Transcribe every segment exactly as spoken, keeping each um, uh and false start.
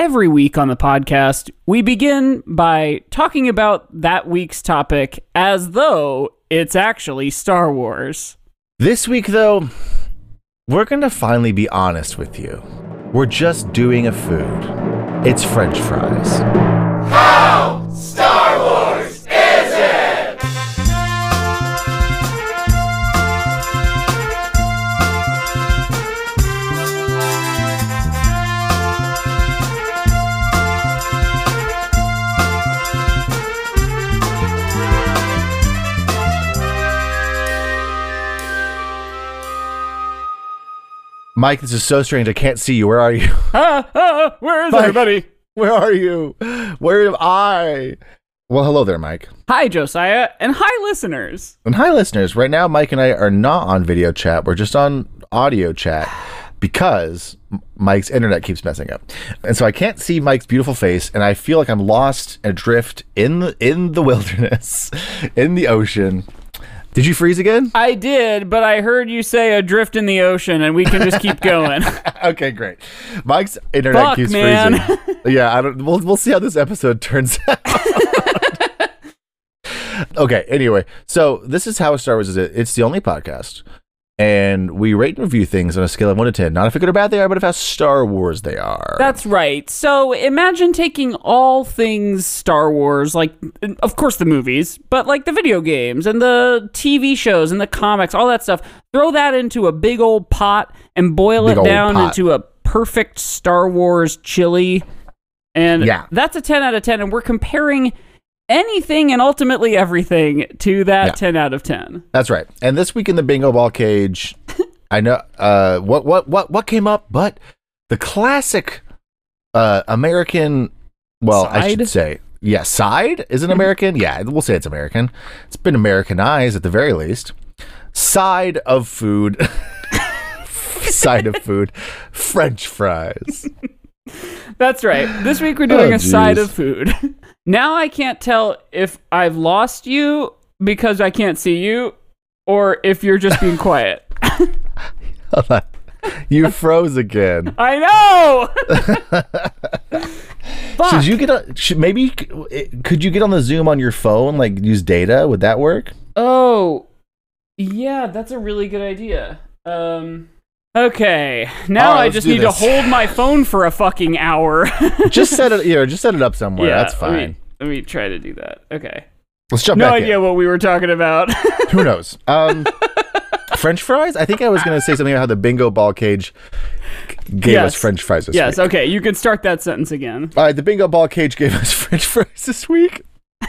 every week on the podcast, we begin by talking about that week's topic as though it's actually Star Wars. This week, though, we're going to finally be honest with you. We're just doing a food. It's French fries. How Star Wars is it? Mike, this is so strange. I can't see you. Where are you? Ah, ah, where is Mike, everybody? Where are you? Where am I? Well, hello there, Mike. Hi, Josiah, and hi, listeners. And hi, listeners. Right now, Mike and I are not on video chat. We're just on audio chat because Mike's internet keeps messing up. And so I can't see Mike's beautiful face, and I feel like I'm lost and adrift in the, in the wilderness, in the ocean. Did you freeze again? I did, but I heard you say adrift in the ocean, and we can just keep going. Okay, great. Mike's internet Fuck, keeps man. freezing. Yeah, I don't. We'll we'll see how this episode turns out. Okay. Anyway, so this is how Star Wars is. It. It's the only podcast, and we rate and review things on a scale of one to ten. Not if good or bad they are, but if how Star Wars they are. That's right. So imagine taking all things Star Wars, like, of course, the movies, but like the video games and the T V shows and the comics, all that stuff. Throw that into a big old pot and boil Big it old down pot. into a perfect Star Wars chili. And Yeah. that's a ten out of ten. And we're comparing anything and ultimately everything to that Yeah. ten out of ten. That's right. And this week in the bingo ball cage, I know uh, what what what what came up, but the classic uh, American. Well, I should Side? say, yeah, side is it American? Yeah, we'll say it's American. It's been Americanized at the very least. Side of food, side of food, French fries. That's right. This week we're doing Oh, a side geez. of food. Now I can't tell if I've lost you because I can't see you or if you're just being quiet. Hold on. You froze again. I know! Fuck. Should you get on? Should, maybe you c- could you get on the Zoom on your phone? Like use data? Would that work? Oh, yeah, that's a really good idea. Um, okay, now All right, I let's just do need this. to hold my phone for a fucking hour. Just set it. Yeah, just set it up somewhere. Yeah, That's fine. Let me, let me try to do that. Okay. Let's jump No back idea what we were talking about. in. Who knows? Um, French fries. I think I was going to say something about how the bingo ball cage gave Yes. us French fries this Yes, week. okay, you can start that sentence again. All right, the bingo ball cage gave us French fries this week.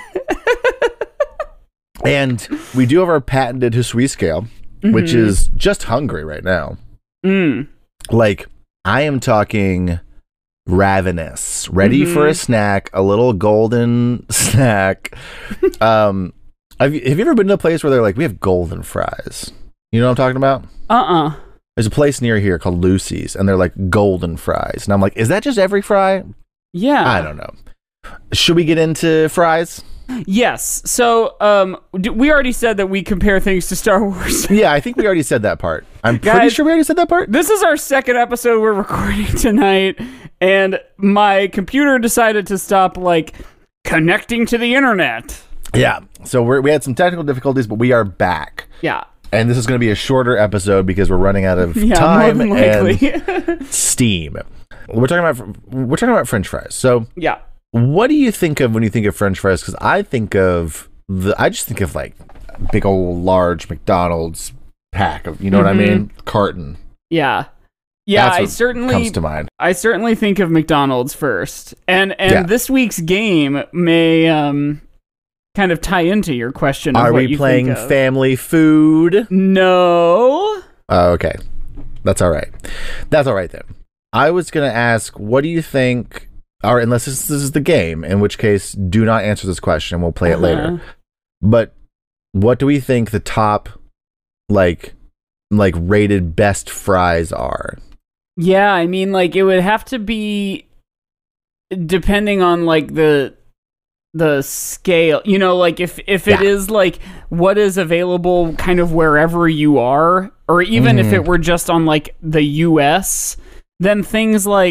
And we do have our patented Hisui scale, which Mhm. is just hungry right now. Mm. Like, I am talking ravenous, ready Mhm. for a snack, a little golden snack. um, have you, have you ever been to a place where they're like, we have golden fries? You know what I'm talking about? Uh-uh. There's a place near here called Lucy's, and they're like golden fries. And I'm like, is that just every fry? Yeah. I don't know. Should we get into fries? Yes. So, um, d- we already said that we compare things to Star Wars. Yeah, I think we already said that part. I'm pretty Guys- sure we already said that part. This is our second episode we're recording tonight, and my computer decided to stop, like, connecting to the internet. Yeah. So we're, we had some technical difficulties, but we are back. Yeah. And this is going to be a shorter episode because we're running out of Yeah, time more than likely. and steam. We're talking about we're talking about French fries. So, Yeah. what do you think of when you think of French fries? Because I think of the I just think of like big old large McDonald's pack of, you know what I Mhm. mean, carton. Yeah. Yeah, That's I what certainly comes to mind. I certainly think of McDonald's first. And and Yeah. this week's game may um kind of tie into your question of Are what we you playing think of. family food? No. Oh, okay. That's all right. That's all right then. I was going to ask, what do you think, or unless this, this is the game, in which case, do not answer this question. We'll play it later. Uh-huh. But what do we think the top, like, like rated best fries are? Yeah, I mean, like, it would have to be depending on, like, the the scale, you know, like if if it Yeah. is like what is available kind of wherever you are, or even if Mhm. it were just on like the U S, then things like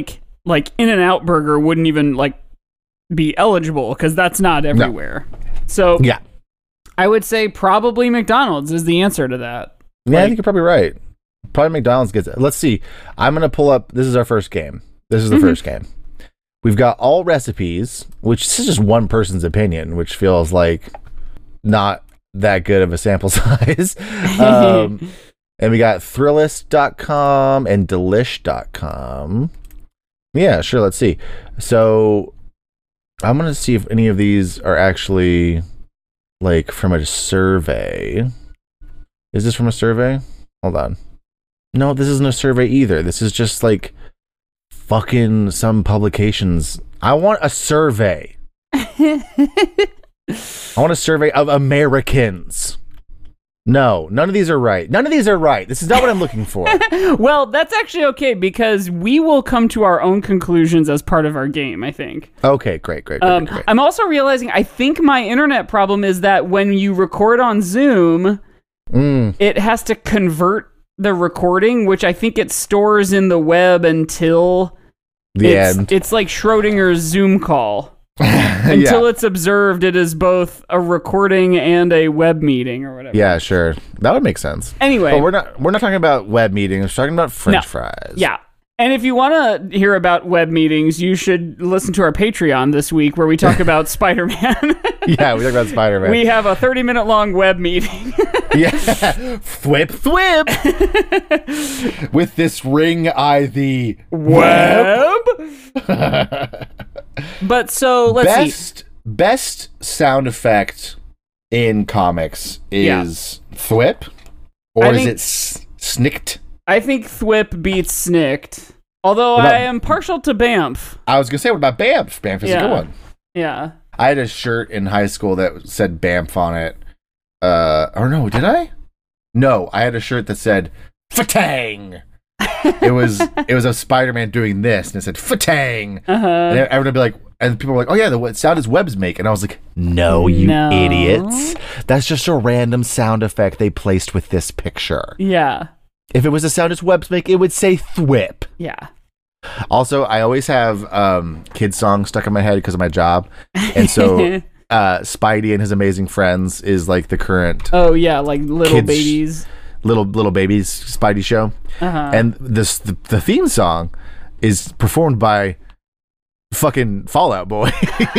like In-N-Out Burger wouldn't even like be eligible because that's not everywhere. No. So yeah, I would say probably McDonald's is the answer to that. Yeah, like, I think you're probably right. Probably McDonald's gets it. Let's see. I'm gonna pull up. This is our first game. This is the mm-hmm. first game. We've got all recipes, which is just one person's opinion, which feels like not that good of a sample size. Um, and we got Thrillist dot com and Delish dot com. Yeah, sure. Let's see. So I'm going to see if any of these are actually like from a survey. Is this from a survey? Hold on. No, this isn't a survey either. This is just like fucking some publications. I want a survey. I want a survey of Americans. No, none of these are right. None of these are right. This is not what I'm looking for. Well, that's actually okay because we will come to our own conclusions as part of our game, I think. Okay, great, great, great, um, great. I'm also realizing I think my internet problem is that when you record on Zoom, mm. it has to convert the recording, which I think it stores in the web until the it's, end. It's like Schrodinger's Zoom call. Until yeah. it's observed, it is both a recording and a web meeting or whatever. Yeah, sure. That would make sense. Anyway, but we're not we're not talking about web meetings. We're talking about French no. fries. Yeah. And if you want to hear about web meetings, you should listen to our Patreon this week where we talk about Spider-Man. Yeah, we talk about Spider-Man. We have a thirty minute long web meeting. Yeah. Thwip, thwip. With this ring, I the web. But so, let's best, see. Best sound effect in comics is yeah. thwip? Or I is think, it s- snicked? I think thwip beats snicked. Although about, I am partial to Bamf. I was going to say, what about Bamf? Bamf is yeah. a good one. Yeah. I had a shirt in high school that said Bamf on it. Uh, or no, did I? No, I had a shirt that said Fatang. it was it was a Spider-Man doing this, and it said Fatang. Uh-huh. And everyone would be like, and people were like, "Oh yeah, the what sound is webs make," and I was like, "No, you no. idiots! That's just a random sound effect they placed with this picture." Yeah. If it was a sound as webs make, it would say thwip. Yeah. Also, I always have um, kids songs stuck in my head because of my job, and so uh, Spidey and His Amazing Friends is like the current. Oh yeah, like little kids, babies. Little little babies Spidey show, uh-huh. and this the, the theme song is performed by fucking Fallout Boy,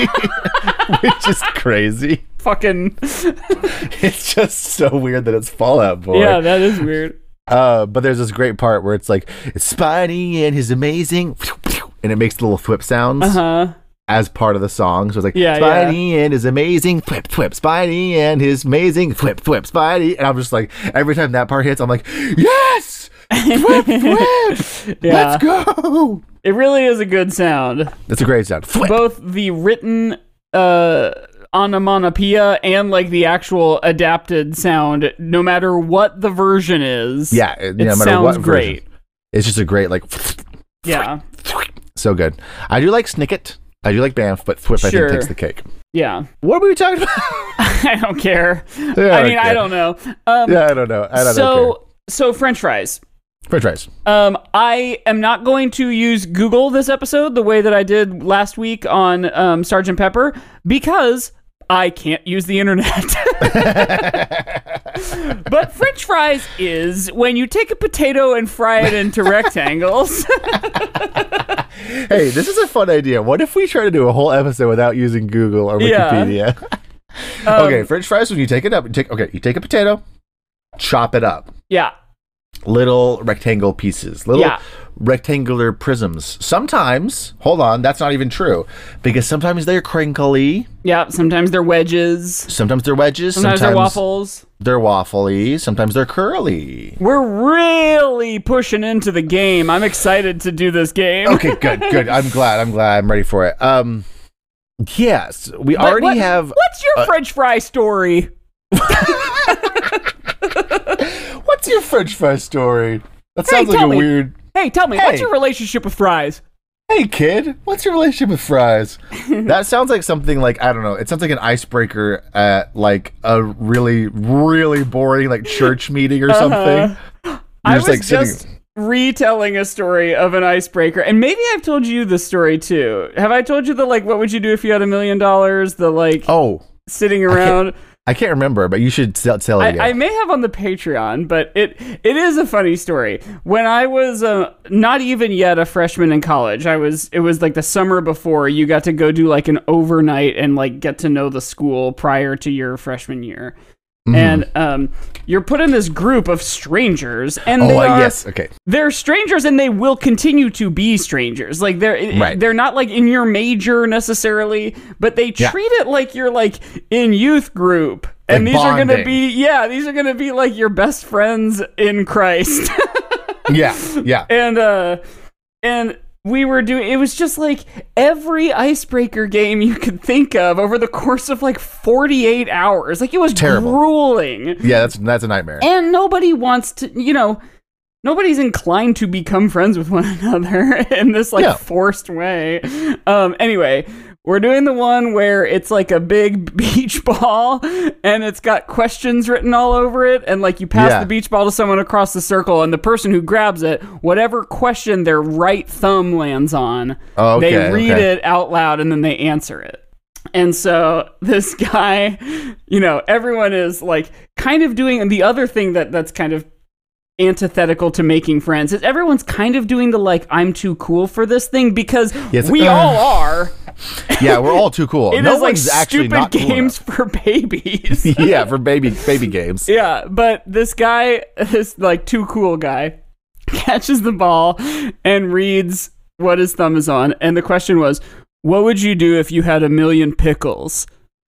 which is crazy. Fucking, it's just so weird that it's Fallout Boy. Yeah, that is weird. Uh, but there's this great part where it's like it's Spidey and his amazing, and it makes the little thwip sounds uh-huh. as part of the song. So it's like yeah, Spidey yeah. and his amazing thwip thwip, Spidey and his amazing thwip thwip, Spidey, and I'm just like every time that part hits, I'm like yes, thwip thwip, yeah. Let's go. It really is a good sound. It's a great sound. Thwip. Both the written uh. onomatopoeia and like the actual adapted sound, no matter what the version is. Yeah, it, it no matter sounds what great. Version. It's just a great like. Yeah, so good. I do like Snicket. I do like Bamf, but Thwip sure. I think takes the cake. Yeah. What were we talking about? I don't care. Yeah, I, I mean, care. I don't know. Um, yeah, I don't know. I don't so, know. So French fries. French fries. Um, I am not going to use Google this episode the way that I did last week on um, Sergeant Pepper because I can't use the internet. But French fries is when you take a potato and fry it into rectangles. Hey, this is a fun idea. What if we try to do a whole episode without using Google or Wikipedia? Yeah. um, okay, French fries, when you take it up, you take okay, you take a potato, chop it up. Yeah. Little rectangle pieces, little yeah. rectangular prisms. Sometimes, hold on, that's not even true because sometimes they're crinkly. Yeah, sometimes they're wedges. Sometimes they're wedges. Sometimes, sometimes they're waffles. They're waffly. Sometimes they're curly. We're really pushing into the game. I'm excited to do this game. Okay, good, good. I'm glad. I'm glad. I'm ready for it. Um, yes, we but already what, have. What's your uh, French fry story? What's your French fry story? That sounds hey, like a me. weird. Hey, tell me, hey. what's your relationship with fries? Hey, kid, what's your relationship with fries? That sounds like something like, I don't know. It sounds like an icebreaker at like a really, really boring like church meeting or something. Uh-huh. I was just like just, sitting. retelling a story of an icebreaker, and maybe I've told you the story too. Have I told you the like, what would you do if you had a million dollars? The like, oh, sitting around. I can't remember, but you should tell, tell it again. I, I may have on the Patreon, but it it is a funny story. When I was uh, not even yet a freshman in college, I was it was like the summer before you got to go do like an overnight and like get to know the school prior to your freshman year. Mm-hmm. And um, you're put in this group of strangers, and oh, they uh, are, yes, okay. They're strangers, and they will continue to be strangers. Like they're right. they're not like in your major necessarily, but they yeah. treat it like you're like in youth group, and like these bonding. are gonna be yeah, these are gonna be like your best friends in Christ. yeah, yeah, and uh, and. We were doing, it was just like every icebreaker game you could think of over the course of like forty-eight hours. Like it was terrible. Grueling. Yeah, that's that's a nightmare. And nobody wants to, you know, nobody's inclined to become friends with one another in this like yeah. forced way. Um, anyway, we're doing the one where it's like a big beach ball and it's got questions written all over it. And like you pass yeah. the beach ball to someone across the circle, and the person who grabs it, whatever question their right thumb lands on, oh, okay, they read okay. it out loud and then they answer it. And so this guy, you know, everyone is like kind of doing the other thing that that's kind of antithetical to making friends is everyone's kind of doing the like I'm too cool for this thing because yes, we uh, all are. Yeah, we're all too cool. It no is like one's actually stupid not cool games enough. for babies. yeah, for baby baby games. Yeah, but this guy, this like too cool guy, catches the ball and reads what his thumb is on, and the question was, "What would you do if you had a million pickles?"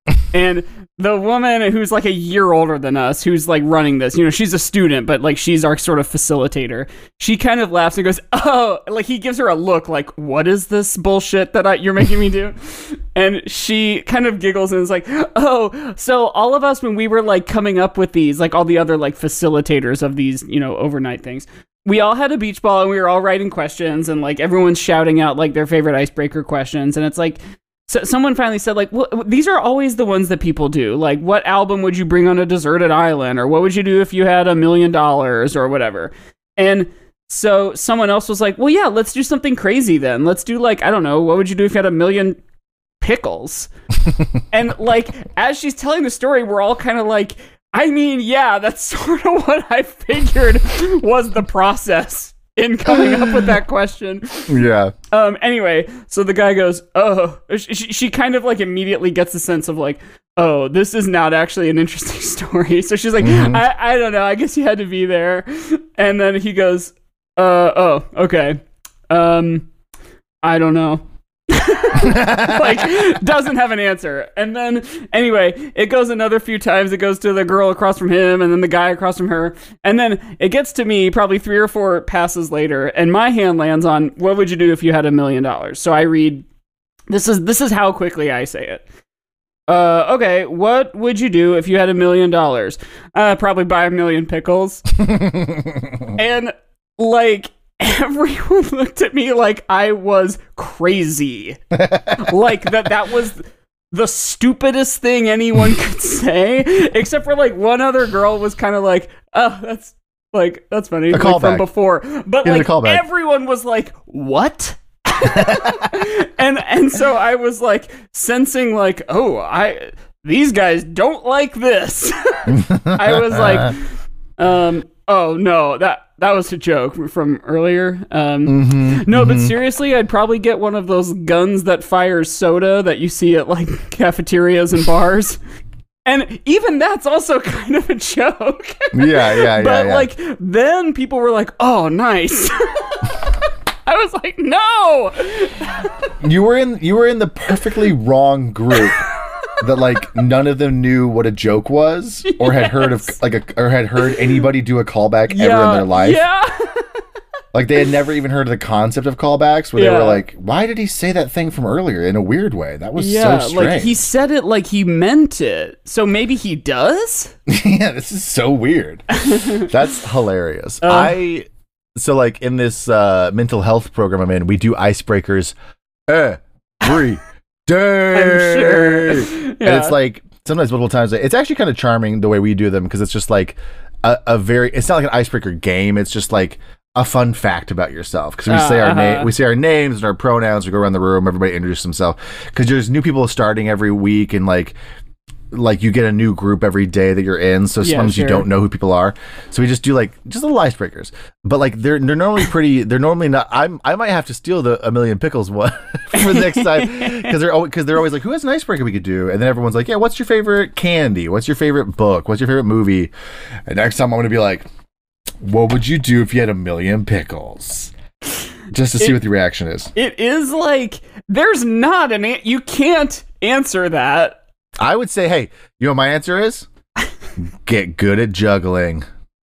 And the woman who's like a year older than us, who's like running this, you know, she's a student, but like she's our sort of facilitator. She kind of laughs and goes, "Oh," like he gives her a look like, "What is this bullshit that I, you're making me do?" And she kind of giggles and is like, "Oh, so all of us, when we were like coming up with these, like all the other like facilitators of these, you know, overnight things, we all had a beach ball and we were all writing questions and like everyone's shouting out like their favorite icebreaker questions. And it's like, so someone finally said, like, well, these are always the ones that people do. Like, what album would you bring on a deserted island? Or what would you do if you had a million dollars or whatever? And so someone else was like, well, yeah, let's do something crazy then. Let's do like, I don't know, what would you do if you had a million pickles? And like, as she's telling the story, we're all kind of like, I mean, yeah, that's sort of what I figured was the process in coming up with that question. Yeah. Um. Anyway, so the guy goes, "Oh," she, she kind of like immediately gets the sense of like, "Oh, this is not actually an interesting story." So she's like, mm-hmm. "I I don't know. I guess you had to be there." And then he goes, "Uh oh, okay. Um, I don't know." Like doesn't have an answer. And then anyway, it goes another few times. It goes to the girl across from him and then the guy across from her, and then it gets to me probably three or four passes later, and my hand lands on, what would you do if you had a million dollars? So I read, this is this is how quickly I say it. Uh, okay, what would you do if you had a million dollars? Uh, probably buy a million pickles. And like, everyone looked at me like I was crazy. Like that that was the stupidest thing anyone could say, except for like one other girl was kind of like, oh, that's like, that's funny, like, from before. But like everyone was like, what? and and so I was like sensing like, oh, I these guys don't like this. I was like, um, oh no, that that was a joke from earlier. Um, mm-hmm, no, mm-hmm. but seriously, I'd probably get one of those guns that fires soda that you see at like cafeterias and bars. And even that's also kind of a joke. Yeah, yeah, yeah. But yeah. like, then people were like, oh, nice. I was like, no. You were in you were in the perfectly wrong group. That like none of them knew what a joke was, or had yes. heard of like a, or had heard anybody do a callback yeah, ever in their life. Yeah. Like they had never even heard of the concept of callbacks, where yeah. they were like, "Why did he say that thing from earlier in a weird way? That was yeah, so strange." Like he said it like he meant it, so maybe he does. Yeah, this is so weird. That's hilarious. Uh, I so like in this uh, mental health program I'm in, we do icebreakers every day. I'm sure. Yeah. Yeah. And it's like sometimes multiple times. It's actually kind of charming the way we do them, because it's just like a, a very. It's not like an icebreaker game. It's just like a fun fact about yourself, because we Uh, say our uh-huh. name, we say our names and our pronouns. We go around the room, everybody introduces themselves, because there's new people starting every week, and like like you get a new group every day that you're in. So Yeah, sometimes sure. you don't know who people are. So we just do like just little icebreakers. But like they're they're normally pretty. They're normally not. I'm I might have to steal the a million pickles one for the next time, because they're because they're always like, who has an icebreaker we could do? And then everyone's like, yeah, what's your favorite candy? What's your favorite book? What's your favorite movie? And next time I'm gonna be like, what would you do if you had a million pickles? Just to see It- what the reaction is. It is like there's not an an- you can't answer that. I would say, hey, you know what my answer is? Get good at juggling.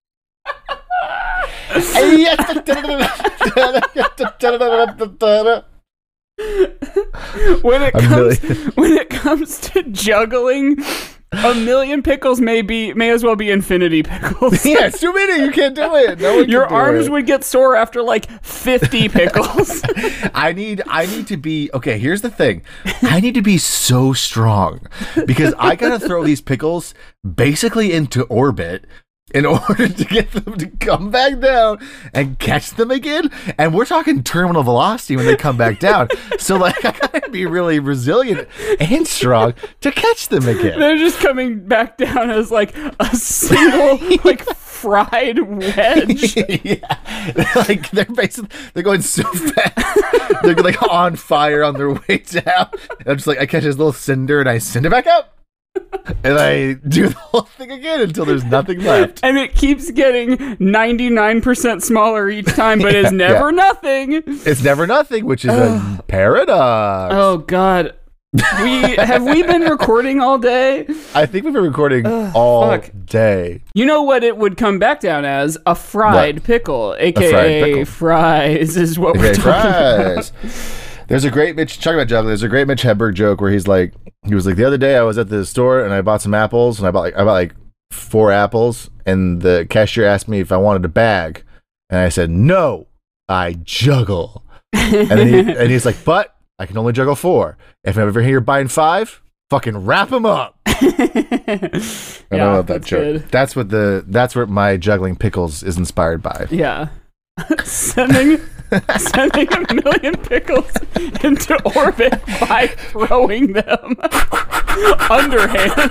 When it A comes million. when it comes to juggling, a million pickles may be may as well be infinity pickles. Yeah, it's too many. You can't do it. No one can Your do arms it. would get sore after like fifty pickles. I need I need to be okay, here's the thing. I need to be so strong because I gotta throw these pickles basically into orbit in order to get them to come back down and catch them again. And we're talking terminal velocity when they come back down. So like I gotta be really resilient and strong to catch them again. They're just coming back down as like a single like fried wedge. Yeah, like they're basically they're going so fast. They're like on fire on their way down. And I'm just like I catch this little cinder and I send it back up, and I do the whole thing again until there's nothing left. And it keeps getting ninety-nine percent smaller each time, but it's Yeah, never yeah. nothing. It's never nothing, which is a paradox. Oh God, we have we been recording all day? I think we've been recording all fuck. day. You know what it would come back down as? A fried What? pickle, fried aka pickle. fries, is what we're Okay, talking fries. There's a great Mitch talking about juggling. There's a great Mitch Hedberg joke where he's like, he was like, the other day I was at the store and I bought some apples and I bought like I bought like four apples and the cashier asked me if I wanted a bag and I said no, I juggle. And then he, and he's like, but I can only juggle four. If I'm ever here buying five, fucking wrap them up. I Yeah, love that that's joke. good. That's what the that's what my juggling pickles is inspired by. Yeah. sending sending a million pickles into orbit by throwing them underhand.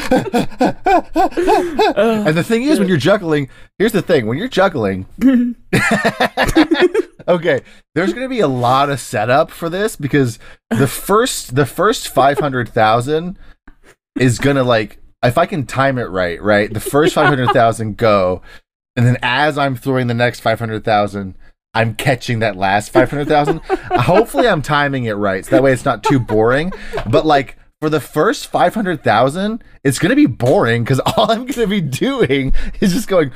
And the thing is, when you're juggling, here's the thing: when you're juggling, okay, there's going to be a lot of setup for this because the first the first five hundred thousand is gonna like if I can time it right, right, the first five hundred thousand go, and then as I'm throwing the next five hundred thousand. I'm catching that last five hundred thousand. Hopefully I'm timing it right. So that way it's not too boring. But like for the first five hundred thousand, it's going to be boring because all I'm going to be doing is just going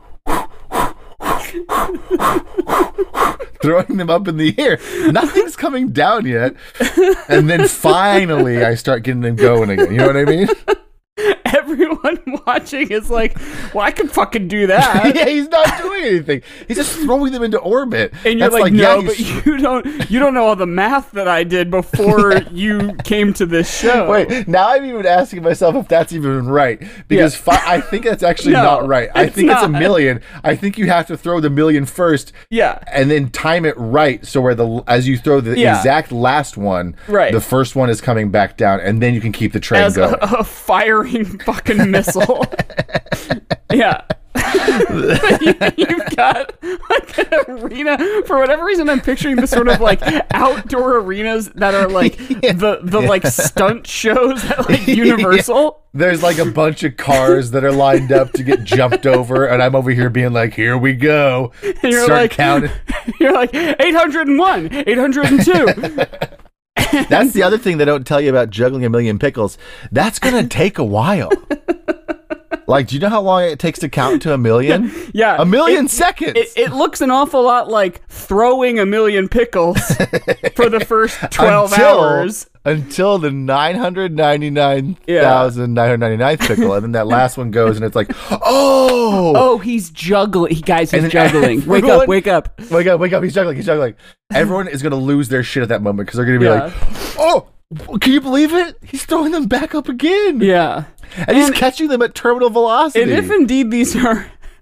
throwing them up in the air. Nothing's coming down yet. And then finally I start getting them going again. You know what I mean? Everyone watching is like, well, I can fucking do that. Yeah, he's not doing anything. He's just throwing them into orbit. And you're That's like, yeah, no, he's- but you don't you don't know all the math that I did before you came to this show. Wait, now I'm even asking myself if that's even right because Yeah. fi- I think that's actually No, not right. I it's think it's a not. million. I think you have to throw the million first, Yeah. and then time it right so where the as you throw the Yeah. exact last one, Right. the first one is coming back doon, and then you can keep the train As going. a, a firing fucking missile. Yeah. But you, you've got like an arena. For whatever reason, I'm picturing the sort of like outdoor arenas that are like the the like stunt shows at like Universal. There's like a bunch of cars that are lined up to get jumped over, and I'm over here being like, "Here we go!" And you're Start like, counting. you're like eight hundred one, eight hundred two. That's the other thing they don't tell you about juggling a million pickles. That's gonna take a while. Like, do you know how long it takes to count to a million? Yeah, A million it- seconds. It, it looks an awful lot like throwing a million pickles for the first twelve until, hours. Until the nine hundred ninety-nine thousand nine hundred ninety-ninth pickle. And then that last one goes and it's like, oh! Oh, he's juggling. He, guys, he's And then juggling. Wake everyone- up, wake up. Wake up, wake up, he's juggling, he's juggling. Everyone is going to lose their shit at that moment because they're going to be Yeah. like, oh, can you believe it? He's throwing them back up again. Yeah. And, he's catching them at terminal velocity. And if indeed these are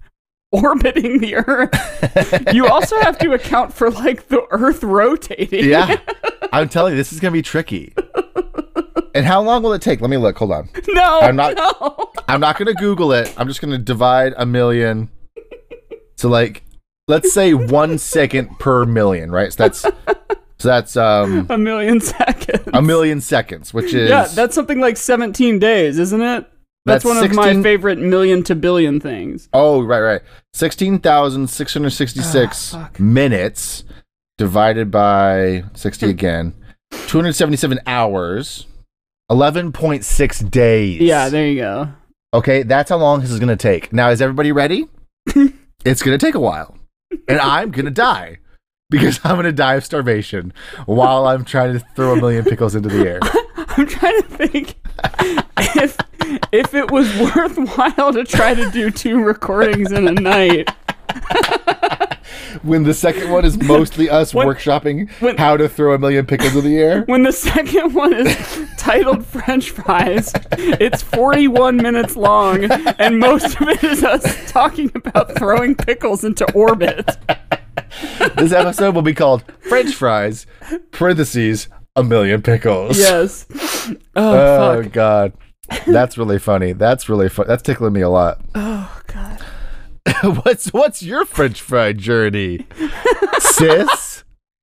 orbiting the Earth. You also have to account for like the Earth rotating. Yeah. I'm telling you, this is going to be tricky. And how long will it take? Let me look. Hold on. No, I'm not, no. I'm not going to Google it. I'm just going to divide a million to like, let's say one second per million, right? So that's, so that's, um, A million seconds. a million seconds, which is, Yeah, that's something like seventeen days, isn't it? That's, That's one of my sixteen favorite million to billion things. oh, right, right. sixteen thousand six hundred sixty-six Ah, fuck. minutes divided by sixty again, two hundred seventy-seven hours, eleven point six days. Yeah, there you go. Okay, that's how long this is going to take. Now, is everybody ready? It's going to take a while. And I'm going to die. Because I'm going to die of starvation while I'm trying to throw a million pickles into the air. I'm trying to think if if it was worthwhile to try to do two recordings in a night. When the second one is mostly us When- workshopping when- how to throw a million pickles in the air. When the second one is titled French Fries, it's forty-one minutes long, and most of it is us talking about throwing pickles into orbit. This episode will be called French Fries, parentheses, a million pickles. Yes. Oh, Oh, fuck. God. That's really funny. That's really fun. That's tickling me a lot. Oh, God. what's what's your French fry journey, sis?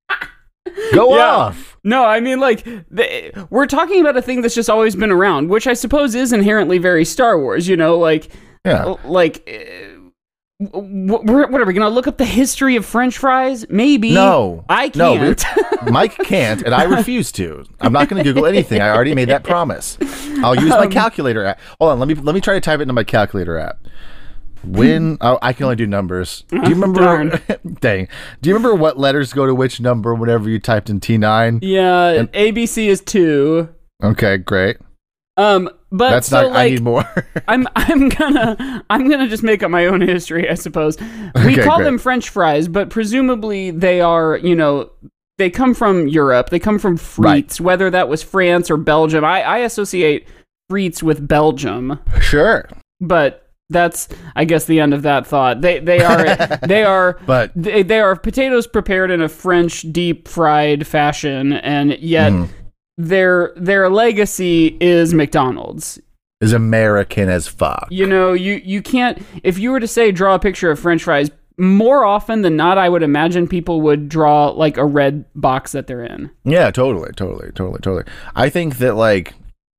Go Yeah. off. No, I mean, like, the, we're talking about a thing that's just always been around, which I suppose is inherently very Star Wars, you know? Like, Yeah. like... Uh, What, what are we gonna look up the history of French fries? Maybe. No. I No, we- can't. Mike can't, and I refuse to. I'm not going to Google anything. I already made that promise. I'll use my Um, calculator app. Hold on. Let me let me try to type it into my calculator app. When oh, I can only do numbers. Do you remember? Darn. Dang. Do you remember what letters go to which number whenever you typed in T nine? Yeah, A B C is two. Okay, great. Um, but That's so not. like, I need more. I'm I'm gonna I'm gonna just make up my own history, I suppose. We Okay, call great. them French fries, but presumably they are, you know, they come from Europe. They come from frites, whether that was France or Belgium. I, I associate frites with Belgium, Sure, but that's I guess the end of that thought. They they are they are but they, they are potatoes prepared in a French deep fried fashion, and yet Mhm. their their legacy is McDonald's. is American as fuck. You know, you you can't if you were to say draw a picture of French fries, more often than not, I would imagine people would draw like a red box that they're in. Yeah, totally, totally, totally, totally. I think that like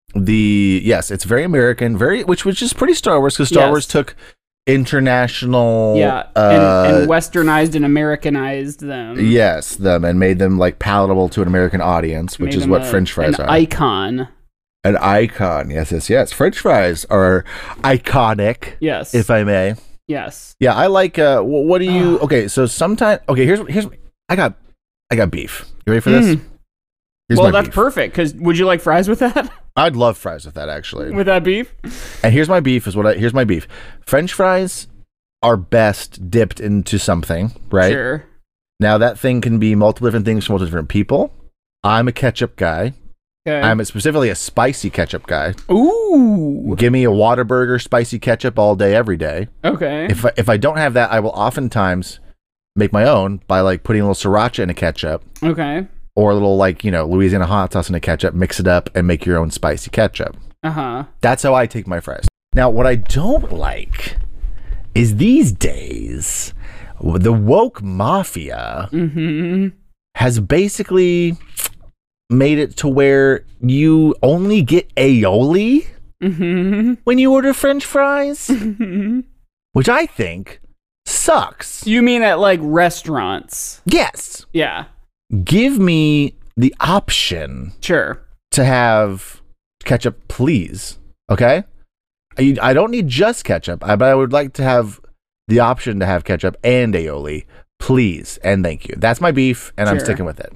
the yes, it's very American, very which which is pretty Star Wars because Star Yes. Wars took international. Yeah, uh, and, and westernized and Americanized them. yes, them and made them like palatable to an American audience, which Made is them what a- French fries an are. icon. An icon. Yes, yes, yes. French fries are iconic, Yes. if I may. yes. Yeah, I like. Uh, wh- what do you? Okay, so sometimes. Okay, here's here's. I got I got beef. You ready for this? Mm. Here's Well, my that's beef. perfect. Because would you like fries with that? I'd love fries with that actually. with that beef? And here's my beef. Is what I here's my beef. French fries are best dipped into something, right? Sure. Now that thing can be multiple different things for multiple different people. I'm a ketchup guy. Okay. I'm a, specifically a spicy ketchup guy. Ooh. Give me a Whataburger spicy ketchup all day, every day. Okay. If I, if I don't have that, I will oftentimes make my own by like putting a little sriracha in a ketchup okay. or a little like, you know, Louisiana hot sauce in a ketchup, mix it up and make your own spicy ketchup. Uh huh. That's how I take my fries. Now, what I don't like is these days, the woke mafia Mm-hmm. has basically made it to where you only get aioli Mm-hmm. when you order French fries, Mm-hmm. which I think sucks. You mean at like restaurants? Yes. Yeah. Give me the option Sure. to have ketchup, please. Okay? I, I don't need just ketchup, I- but I would like to have the option to have ketchup and aioli, please, and thank you. That's my beef, and I'm Sure. sticking with it.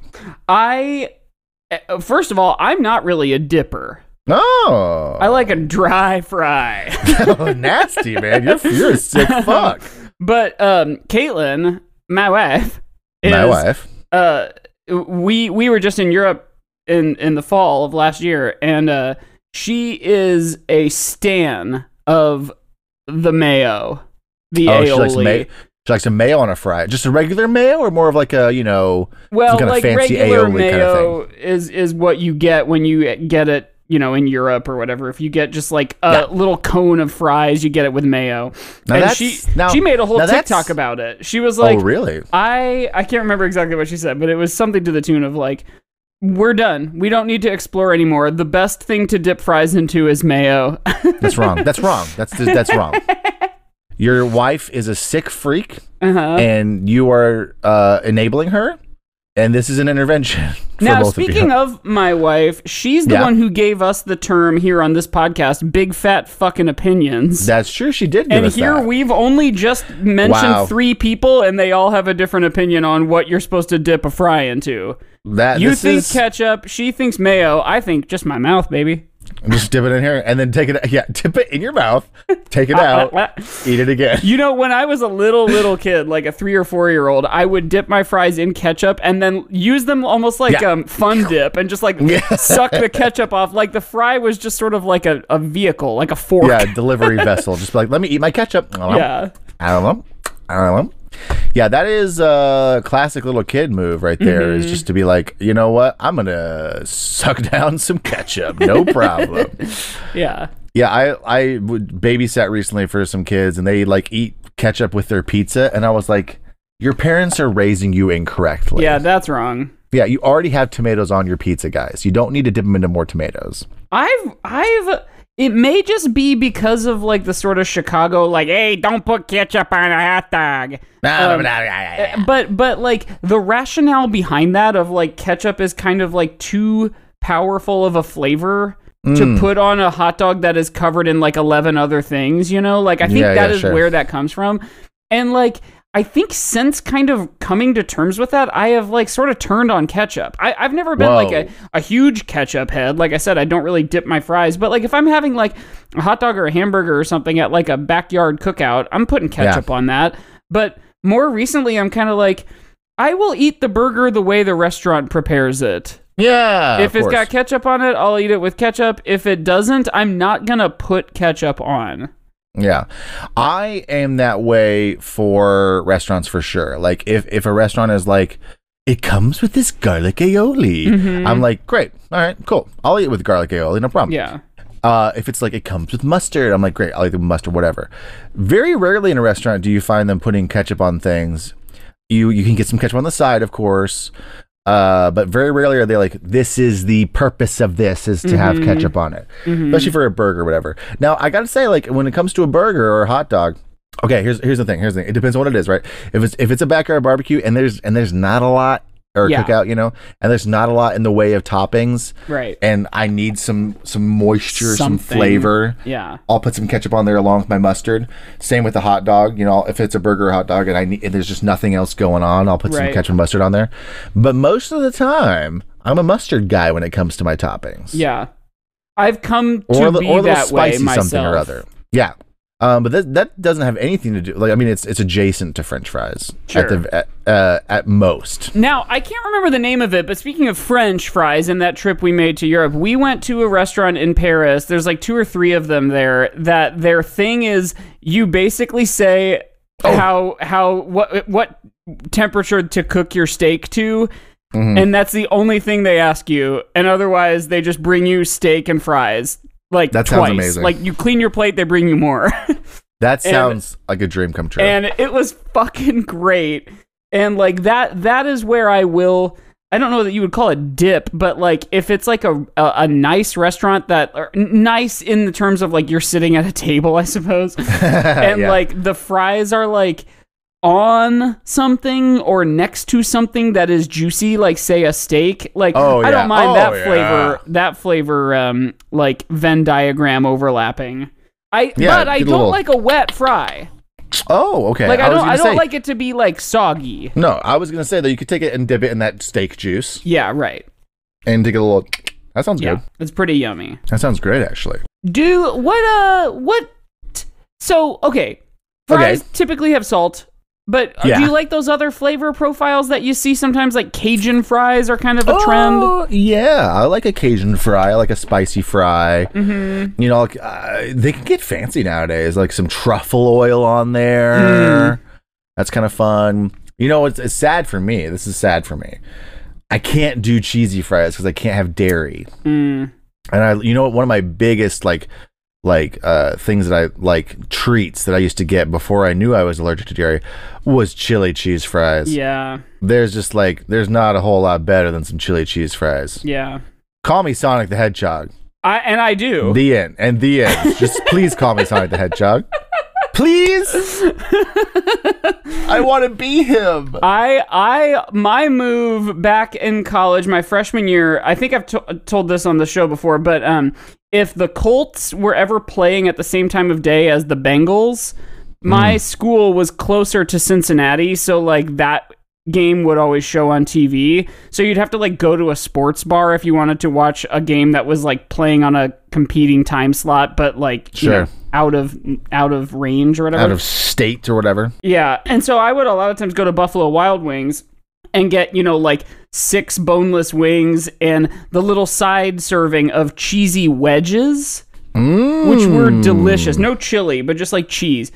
I uh, first of all, I'm not really a dipper. Oh. I like a dry fry. Oh, nasty, man. You're, you're a sick fuck. But um, Caitlin, my wife, is, My wife. Uh, we we were just in Europe in in the fall of last year, and uh, she is a stan of the mayo. the Oh, aioli. she likes, may- she likes a mayo on a fry. Just a regular mayo, or more of like a you know, well, some kind like of fancy regular aioli mayo kind of thing. is is what you get when you get it. You know, in Europe or whatever, if you get just like a Yeah. little cone of fries, you get it with mayo. Now and that's- she now- she made a whole now that's- TikTok about it. She was like, oh, really? I I can't remember exactly what she said, but it was something to the tune of like, we're done. We don't need to explore anymore. The best thing to dip fries into is mayo. That's wrong. That's wrong. That's that's wrong. Your wife is a sick freak, uh-huh. and you are uh, enabling her. And this is an intervention for Now, both of you. speaking of my wife, she's the Yeah. one who gave us the term here on this podcast, big fat fucking opinions. That's true. She did give And us here that. we've only just mentioned Wow. three people, and they all have a different opinion on what you're supposed to dip a fry into. That You this think is, ketchup, she thinks mayo, I think just my mouth, baby. just dip it in here and then take it. Yeah, dip it in your mouth, take it out, eat it again. You know, when I was a little, little kid, like a three or four year old, I would dip my fries in ketchup and then use them almost like Yeah. um, fun dip and just like suck the ketchup off. Like the fry was just sort of like a, a vehicle, like a fork. Yeah, delivery vessel. Just be like, let me eat my ketchup. I don't know. Yeah. I don't know. I don't know. Yeah, that is a classic little kid move right there. Mm-hmm. Is just to be like, you know what? I'm gonna suck down some ketchup, no problem. Yeah. Yeah, I I would babysat recently for some kids, and they like eat ketchup with their pizza, and I was like, your parents are raising you incorrectly. Yeah, that's wrong. Yeah, you already have tomatoes on your pizza, guys. You don't need to dip them into more tomatoes. I've, I've, it may just be because of like the sort of Chicago, like, hey, don't put ketchup on a hot dog. Um, but, but like the rationale behind that of like ketchup is kind of like too powerful of a flavor Mm. to put on a hot dog that is covered in like eleven other things, you know? Like, I think Yeah, that yeah, is sure. where that comes from. And like, I think since kind of coming to terms with that, I have like sort of turned on ketchup. I, I've never been Whoa. like a, a huge ketchup head. Like I said, I don't really dip my fries, but like if I'm having like a hot dog or a hamburger or something at like a backyard cookout, I'm putting ketchup on that. But more recently, I'm kind of like, I will eat the burger the way the restaurant prepares it. Yeah. If of it's course. got ketchup on it, I'll eat it with ketchup. If it doesn't, I'm not gonna put ketchup on. Yeah. I am that way for restaurants for sure. Like if, if a restaurant is like, it comes with this garlic aioli, Mhm. I'm like, great. All right, cool. I'll eat it with garlic aioli, no problem. Yeah. Uh, if it's like it comes with mustard, I'm like, great, I'll eat it with mustard, whatever. Very rarely in a restaurant do you find them putting ketchup on things. You you can get some ketchup on the side, of course. Uh, but very rarely are they like, this is the purpose of this is to have Mhm. ketchup on it, Mhm. especially for a burger or whatever. Now, I gotta say, like, when it comes to a burger or a hot dog, okay, here's here's the thing. Here's the thing. It depends on what it is, right? If it's if it's a backyard barbecue and there's and there's not a lot or Yeah. cookout, you know, and there's not a lot in the way of toppings, Right. and I need some some moisture, some Something. flavor. Yeah. I'll put some ketchup on there along with my mustard. Same with the hot dog. You know, if it's a burger or hot dog and I need, and there's just nothing else going on, I'll put some Right. ketchup and mustard on there. But most of the time, I'm a mustard guy when it comes to my toppings. Yeah. I've come to Or, the, be or a little that way spicy myself. something or other. Yeah. Um, but that that doesn't have anything to do. Like, I mean, it's it's adjacent to French fries Sure. at the at, uh, at most. Now, I can't remember the name of it, but speaking of French fries and that trip we made to Europe, we went to a restaurant in Paris. There's like two or three of them there that their thing is you basically say Oh. how how what what temperature to cook your steak to. Mhm. And that's the only thing they ask you. And otherwise, they just bring you steak and fries. Like That sounds twice. amazing. Like you clean your plate, they bring you more. That sounds like a dream come true. And it was fucking great. And like that that is where I will, I don't know that you would call it dip, but like if it's like a a, a nice restaurant that or n- nice in the terms of like you're sitting at a table, I suppose. And Yeah. like the fries are like on something or next to something that is juicy, like say a steak. Like Oh, I yeah. don't mind Oh, that yeah. flavor, that flavor um like Venn diagram overlapping. I Yeah, but I get a don't little- like a wet fry. Oh, okay. Like I, was don't gonna I don't say, like it to be like soggy. No, I was gonna say that you could take it and dip it in that steak juice Yeah, right. and take a little. That sounds Yeah. good. It's pretty yummy. That sounds great, actually. Do what uh what so okay. Fries Okay. typically have salt, But uh, Yeah. do you like those other flavor profiles that you see sometimes? Like Cajun fries are kind of a trend. Oh, yeah. I like a Cajun fry. I like a spicy fry. Mm-hmm. You know, like, uh, they can get fancy nowadays. Like some truffle oil on there. Mm. That's kind of fun. You know, it's, it's sad for me. This is sad for me. I can't do cheesy fries because I can't have dairy. Mm. And I, you know what? One of my biggest, like, like uh things that I like treats that I used to get before I knew I was allergic to dairy was chili cheese fries. Yeah. There's just like there's not a whole lot better than some chili cheese fries. Yeah. Call me Sonic the Hedgehog. I and I do. The end. And the end. Just please call me Sonic the Hedgehog. Please. I want to be him. I I my move back in college, my freshman year. I think I've to- told this on the show before, but um, if the Colts were ever playing at the same time of day as the Bengals, my mm. school was closer to Cincinnati, so like that game would always show on T V. So you'd have to like go to a sports bar if you wanted to watch a game that was like playing on a competing time slot, but like sure. you know, out of out of range or whatever. Out of state or whatever. Yeah. And so I would a lot of times go to Buffalo Wild Wings and get, you know, like six boneless wings and the little side serving of cheesy wedges, mm. which were delicious. No chili, but just like cheese.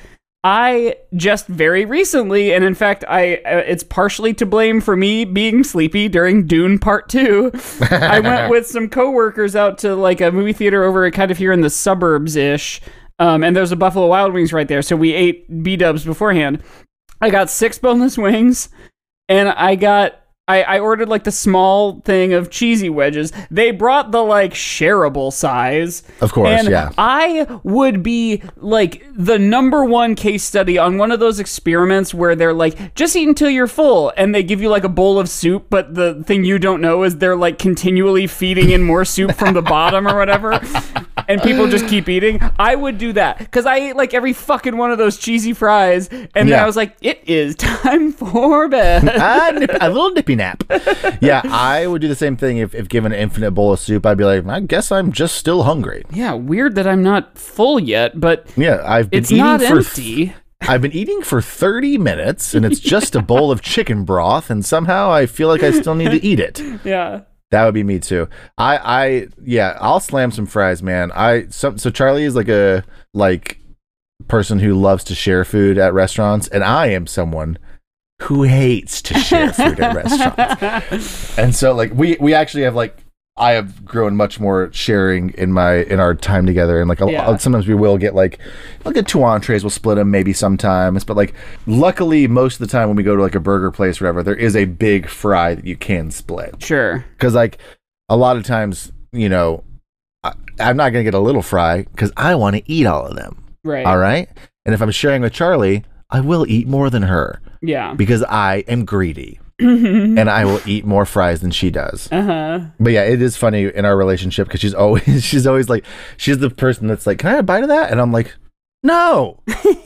I just very recently, and in fact, I uh, it's partially to blame for me being sleepy during Dune Part Two. I went with some coworkers out to like a movie theater over kind of here in the suburbs ish, um, and there's a Buffalo Wild Wings right there. So we ate B-dubs beforehand. I got six boneless wings, and I got. I, I ordered like the small thing of cheesy wedges. They brought the like shareable size. Of course, and yeah. I would be like the number one case study on one of those experiments where they're like, just eat until you're full. And they give you like a bowl of soup. But the thing you don't know is they're like continually feeding in more soup from the bottom or whatever. And people just keep eating. I would do that because I ate like every fucking one of those cheesy fries. And then yeah. I was like, it is time for bed. ah, nip, a little nippy nap. Yeah, I would do the same thing if, if given an infinite bowl of soup. I'd be like, I guess I'm just still hungry. Yeah, weird that I'm not full yet, but yeah, I've been it's eating not for empty. Th- I've been eating for thirty minutes, and it's just a bowl of chicken broth, and somehow I feel like I still need to eat it. Yeah. That would be me too. I, I, yeah, I'll slam some fries, man. I, so, so Charlie is like a, like, person who loves to share food at restaurants, and I am someone who hates to share food at restaurants. And so, like, we, we actually have, like, I have grown much more sharing in my, in our time together. And, like, a, yeah. sometimes we will get, like, like, get two entrees, we'll split them maybe sometimes. But, like, luckily, most of the time when we go to, like, a burger place or whatever, there is a big fry that you can split. Sure. Because, like, a lot of times, you know, I, I'm not going to get a little fry because I want to eat all of them. Right. All right? And if I'm sharing with Charlie, I will eat more than her. Yeah. Because I am greedy. And I will eat more fries than she does. Uh-huh. But yeah, it is funny in our relationship because she's always she's always like she's the person that's like, can I have a bite of that? And I'm like, no.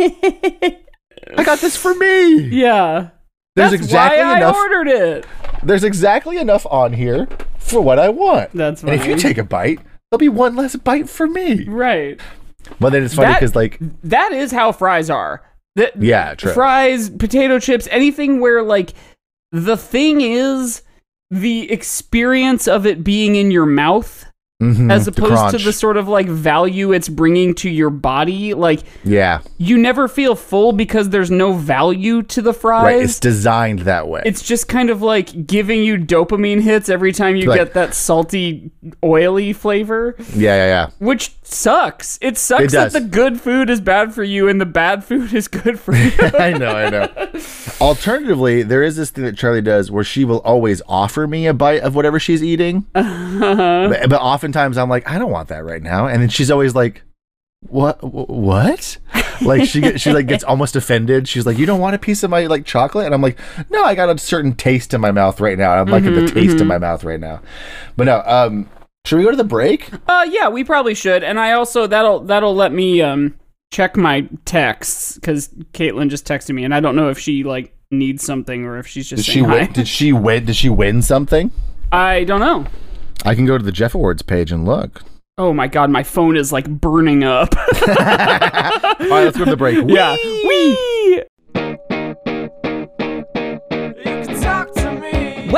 I got this for me. Yeah. There's That's exactly why enough I ordered it. There's exactly enough on here for what I want. That's funny. funny. And if you take a bite, there'll be one less bite for me. Right. But then it's funny That- because like That is how fries are. The, yeah, true. Fries, potato chips, anything where like the thing is the experience of it being in your mouth Mm-hmm, as the opposed to crunch. the sort of like value it's bringing to your body. Like, Yeah. you never feel full because there's no value to the fries. Right. It's designed that way. It's just kind of like giving you dopamine hits every time you Like- get that salty, oily flavor, yeah, yeah, yeah. which sucks. It sucks It that does. the good food is bad for you and the bad food is good for you. I know, I know. Alternatively, there is this thing that Charlie does where she will always offer me a bite of whatever she's eating. Uh-huh. But, but oftentimes I'm like, I don't want that right now. And then she's always like, what? wh- What? Like she get, she like gets almost offended. She's like, you don't want a piece of my like chocolate? And I'm like, no, I got a certain taste in my mouth right now. I'm liking Mm-hmm, the taste in my mouth right now. But no, um, should we go to the break? Uh, yeah, we probably should. And I also, that'll that'll let me um check my texts because Caitlin just texted me and I don't know if she like needs something or if she's just Did saying she hi. win? Did she win? Did she win something? I don't know. I can go to the Jeff Awards page and look. Oh my god, my phone is like burning up. All right, let's go to the break. Yeah. Whee! Whee!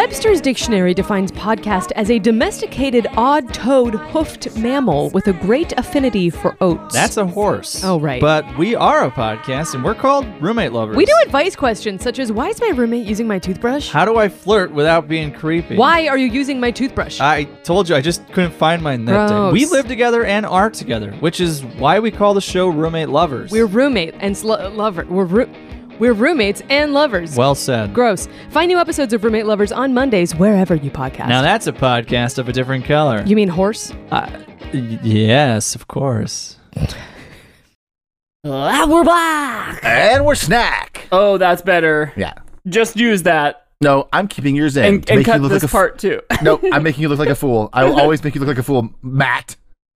Webster's Dictionary defines podcast as a domesticated, odd-toed, hoofed mammal with a great affinity for oats. That's a horse. Oh, right. But we are a podcast, and we're called Roommate Lovers. We do advice questions such as, why is my roommate using my toothbrush? How do I flirt without being creepy? Why are you using my toothbrush? I told you, I just couldn't find mine that day. Gross. We live together and are together, which is why we call the show Roommate Lovers. We're roommate and sl- lover. We're roo- We're roommates and lovers. Well said. Gross. Find new episodes of Roommate Lovers on Mondays wherever you podcast. Now that's a podcast of a different color. You mean horse? Uh, y- yes, of course. Ah, we're back. And we're snack. Oh, that's better. Yeah. Just use that No, I'm keeping yours in. and, to and make you cut look this like a f- part too. No, I'm making you look like a fool. I will always make you look like a fool, Matt.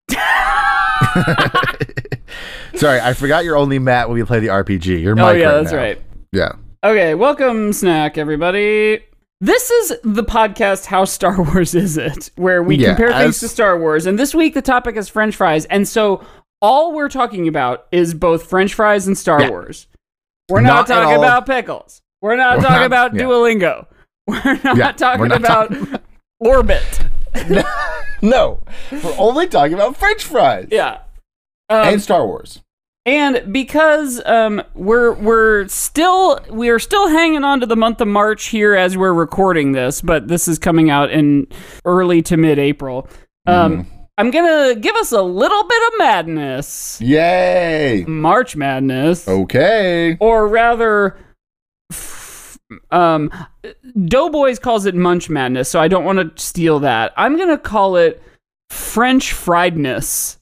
Sorry, I forgot you're only Matt when we play the R P G. You're Oh Mike yeah, right that's now. right. Yeah. Okay, welcome, Snack, everybody. This is the podcast, How Star Wars Is It? Where we Yeah, compare things as- to Star Wars. And this week, the topic is French fries. And so all we're talking about is both French fries and Star Yeah. Wars. We're not, Not at talking all- about pickles. We're not We're talking not- about yeah. Duolingo. We're not Yeah, talking we're not about talking- Orbit. No, we're only talking about French fries Yeah. Um, and Star Wars. And because um, we're we're still we're still hanging on to the month of March here as we're recording this, but this is coming out in early to mid-April. Um, Mm-hmm. I'm gonna give us a little bit of madness, Yay! March Madness, Okay. or rather, f- um, Doughboys calls it Munch Madness, so I don't want to steal that. I'm gonna call it French Friedness.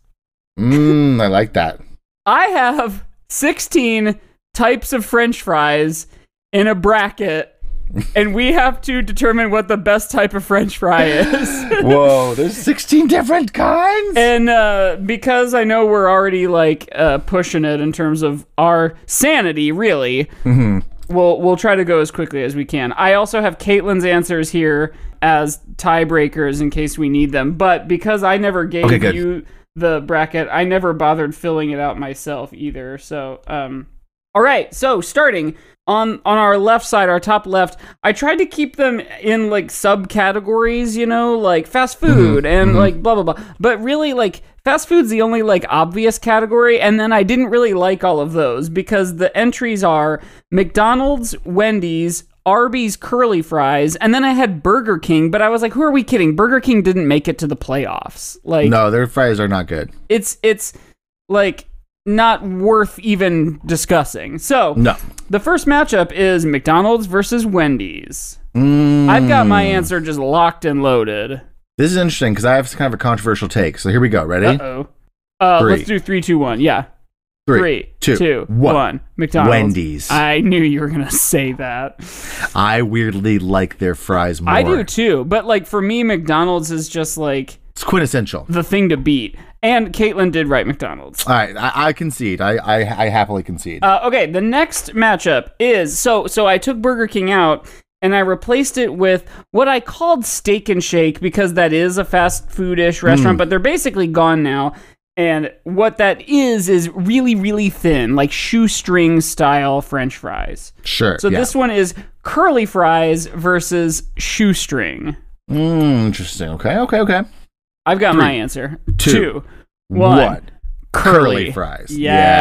Mmm, I like that. I have sixteen types of French fries in a bracket, and we have to determine what the best type of French fry is. Whoa, there's sixteen different kinds? And uh, because I know we're already like uh, pushing it in terms of our sanity, really, Mm-hmm. we'll we'll try to go as quickly as we can. I also have Caitlin's answers here as tiebreakers in case we need them. But because I never gave Okay, good. you the bracket, I never bothered filling it out myself either. So, um, all right. So starting on on our left side, our top left, I tried to keep them in like subcategories, you know, like fast food and mhm. like blah blah blah. But really, like fast food's the only like obvious category, and then I didn't really like all of those because the entries are McDonald's, Wendy's, Arby's curly fries, and then I had Burger King, but I was like, who are we kidding? Burger King didn't make it to the playoffs. Like, No, their fries are not good. it's it's like not worth even discussing. So No. the first matchup is McDonald's versus Wendy's. Mm. I've got my answer just locked and loaded. This is interesting because I have kind of a controversial take. So here we go. Ready? Uh-oh. Uh, Three. let's do three, two, one. Yeah. Three, Three, two, two, one. one. McDonald's. Wendy's. I knew you were going to say that. I weirdly like their fries more. I do too. But like for me, McDonald's is just like It's quintessential. the thing to beat. And Caitlin did write McDonald's. All right, I, I concede. I, I I happily concede. Uh, okay, the next matchup is so so I took Burger King out and I replaced it with what I called Steak and Shake because that is a fast food-ish restaurant, but they're basically gone now. And what that is is really, really thin, like shoestring style French fries. Sure. So yeah. this one is curly fries versus shoestring. Mm, interesting. Okay. Okay. Okay. I've got Three, my answer. two, Two, one. One. Curly fries.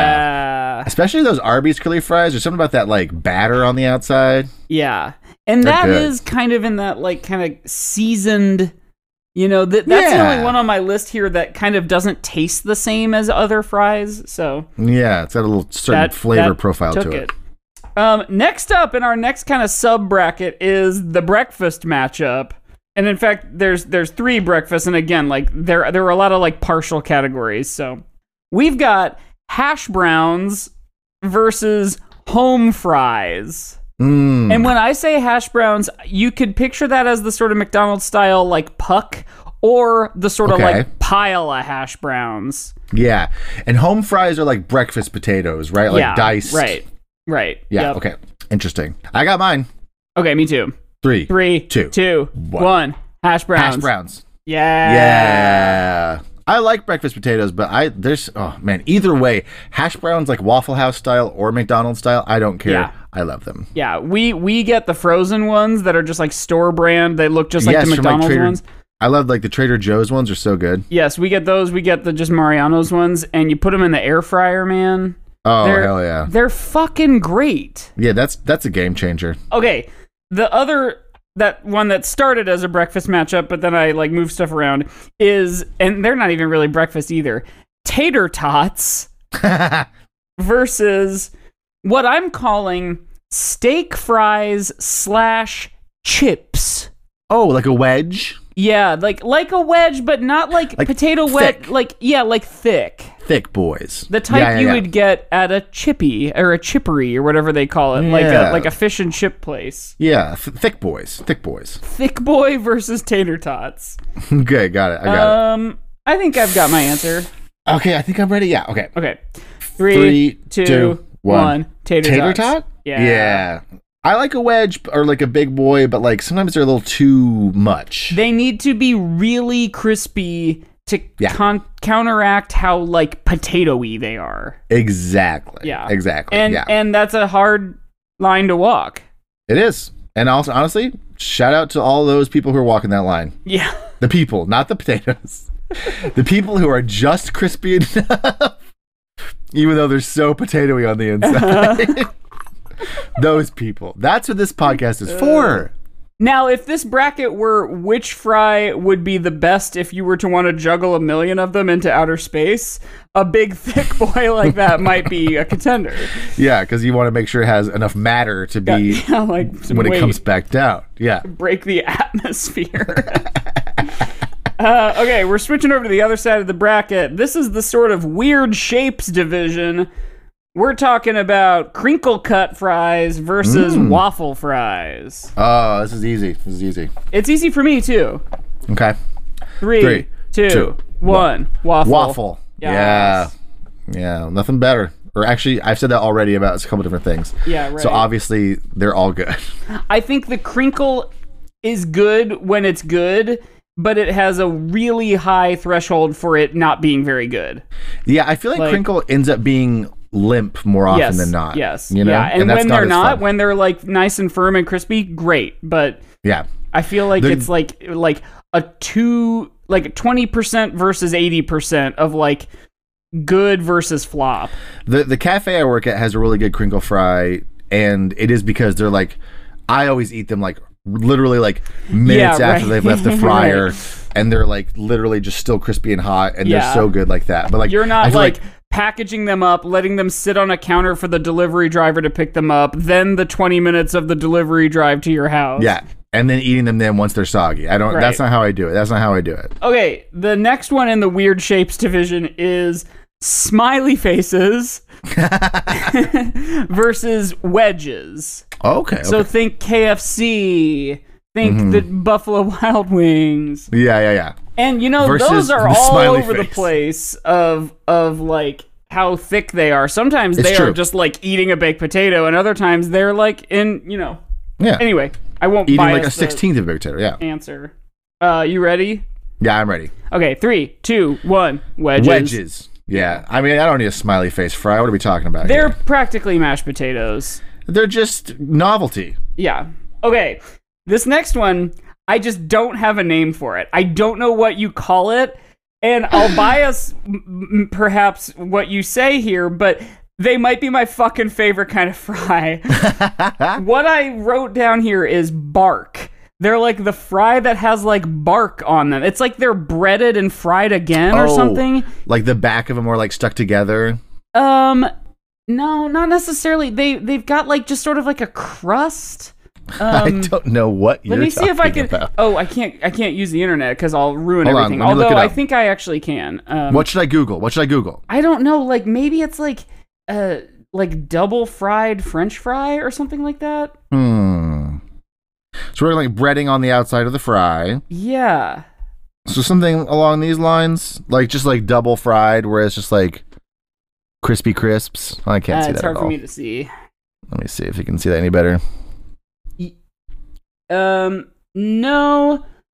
Yeah. Especially those Arby's curly fries. There's something about that like batter on the outside. Yeah. And They're that good. is kind of in that like kind of seasoned, you know, that that's the Yeah. only one on my list here that kind of doesn't taste the same as other fries. So Yeah, it's got a little certain that, flavor that profile took to it. Um, next up in our next kind of sub bracket is the breakfast matchup. And in fact, there's there's three breakfasts, and again, like there there were a lot of like partial categories. So we've got hash browns versus home fries. Mm. And when I say hash browns, you could picture that as the sort of McDonald's style like puck, or the sort of Okay. like pile of hash browns. Yeah, and home fries are like breakfast potatoes, right? Like yeah, diced. Right. Right. Yeah. Yep. Okay. Interesting. I got mine. Okay, me too. Three. Three, Two, two, one. one. Hash browns. Hash browns. Yeah. Yeah. I like breakfast potatoes, but I there's oh man, either way, hash browns like Waffle House style or McDonald's style, I don't care. Yeah. I love them. Yeah, we we get the frozen ones that are just like store brand. They look just like Yes, the from, like, McDonald's Trader- ones. I love like the Trader Joe's ones are so good. Yes, we get those. We get the just Mariano's ones, and you put them in the air fryer, man. Oh They're- hell yeah. They're fucking great. Yeah, that's that's a game changer. Okay, the other that one that started as a breakfast matchup, but then I like moved stuff around is, and they're not even really breakfast either. Tater tots versus what I'm calling steak fries slash chips. Oh, like a wedge? Yeah, like like a wedge, but not like, Like potato wedge. thick. Like yeah, like thick. Thick boys. The type Yeah, yeah, you yeah. would get at a chippy or a chippery or whatever they call it, like Yeah. a like a fish and chip place. Yeah, th- thick boys. Thick boys. Thick boy versus tater tots. Okay, got it. I got Um, I think I've got my answer. it. Okay, I think I'm ready. Yeah, okay. Okay, three, Three, two, two, one. one. Tater, Tater tots. tot? Yeah. Yeah. I like a wedge or like a big boy, but like sometimes they're a little too much. They need to be really crispy to Yeah. con- counteract how like potatoey they are. Exactly. Yeah, Exactly. And yeah. and that's a hard line to walk. It is. And also, honestly, shout out to all those people who are walking that line. Yeah. The people, not the potatoes. The people who are just crispy enough, even though they're so potatoey on the inside. Those people. That's what this podcast is for. Now, if this bracket were which fry would be the best if you were to want to juggle a million of them into outer space, a big thick boy like that might be a contender. Yeah, because you want to make sure it has enough matter to be Yeah, like some when weight. it comes back down. Yeah. Break the atmosphere. uh, okay, we're switching over to the other side of the bracket. This is the sort of weird shapes division. We're talking about crinkle cut fries versus Mm. waffle fries. Oh, this is easy. This is easy. It's easy for me too. Okay. Three, Three, two, two, one. Waffle. Waffle. Yes. Yeah. Yeah. Nothing better. Or actually, I've said that already about a couple different things. Yeah, right. So obviously, they're all good. I think the crinkle is good when it's good, but it has a really high threshold for it not being very good. Yeah, I feel like, Like- crinkle ends up being limp more often yes, than not. Yes. You know? Yeah, and, that's when they're as not, fun. when they're like nice and firm and crispy, great. But Yeah. I feel like The- it's like like a two like twenty percent versus eighty percent of like good versus flop. The the cafe I work at has a really good crinkle fry, and it is because they're like, I always eat them like literally like minutes Yeah, after right. they've left the fryer, Right. and they're like literally just still crispy and hot, and Yeah. they're so good like that. But like You're I not feel like, packaging them up, letting them sit on a counter for the delivery driver to pick them up, then the twenty minutes of the delivery drive to your house. yeah, and then eating them then once they're soggy. I don't. Right. That's not how I do it. That's not how I do it. Okay, the next one in the weird shapes division is smiley faces versus wedges. Okay. So okay. think K F C, think Mm-hmm. the Buffalo Wild Wings. yeah, yeah, yeah. And you know, Versus those are the all smiley over the face. place of of like how thick they are. Sometimes It's they are true. just like eating a baked potato, and other times they're like in, you know. Yeah. Anyway, I won't Eating bias like a the sixteenth of a potato. Yeah. answer. Uh, you ready? Yeah, I'm ready. Okay, three, two, one. Wedges. Wedges. Yeah. I mean, I don't need a smiley face fry. What are we talking about They're here? practically mashed potatoes. They're just novelty. Yeah. Okay. This next one, I just don't have a name for it. I don't know what you call it, and I'll bias m- m- perhaps what you say here, but they might be my fucking favorite kind of fry. What I wrote down here is bark. They're like the fry that has like bark on them. It's like they're breaded and fried again or Oh, something. Like the back of them are like stuck together. Um, no, not necessarily. They they've got like just sort of like a crust. I Um, don't know what you're Let me see if I talking can. about. Oh, I can't. I can't use the internet because I'll ruin Hold on, everything. let me look Although it I up. think I actually can. Um, What should I Google? What should I Google? I don't know. Like maybe it's like uh like double fried French fry or something like that. Hmm. So we're like breading on the outside of the fry. Yeah. So something along these lines, like just like double fried, where it's just like crispy crisps. I can't Uh, see it's that hard at for all. me to see. Let me see if you can see that any better. Um. No.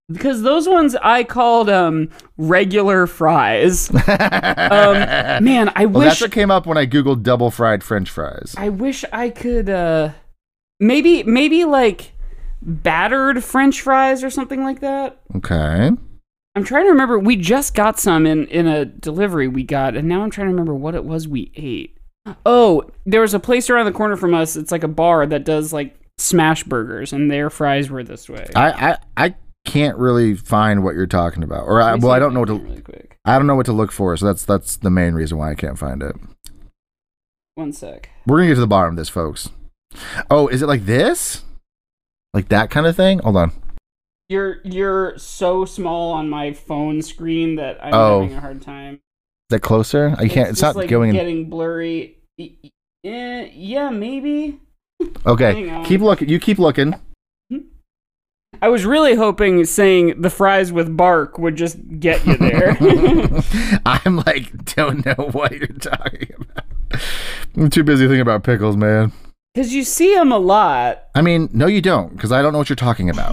because those ones I called um regular fries. um, man, I Well, wish that's what came up when I googled double fried French fries. I wish I could uh maybe maybe like battered French fries or something like that. Okay. I'm trying to remember. We just got some in in a delivery we got, and now I'm trying to remember what it was we ate. Oh, there was a place around the corner from us. It's like a bar that does like smash burgers, and their fries were this way. I, I, I can't really find what you're talking about, or I, Let me well, see I if don't know what can to. really quick. I don't know what to look for, so that's that's the main reason why I can't find it. One sec. We're gonna get to the bottom of this, folks. Oh, is it like this? Like that kind of thing? Hold on. You're you're so small on my phone screen that I'm Oh. having a hard time. Is that closer? I can't. It's, just, not like going. In. getting blurry. E- e- eh, yeah, maybe. Hang Okay, on. keep looking. You keep looking. I was really hoping saying the fries with bark would just get you there. I'm like, don't know what you're talking about. I'm too busy thinking about pickles, man. Because you see them a lot. I mean, no, you don't, because I don't know what you're talking about.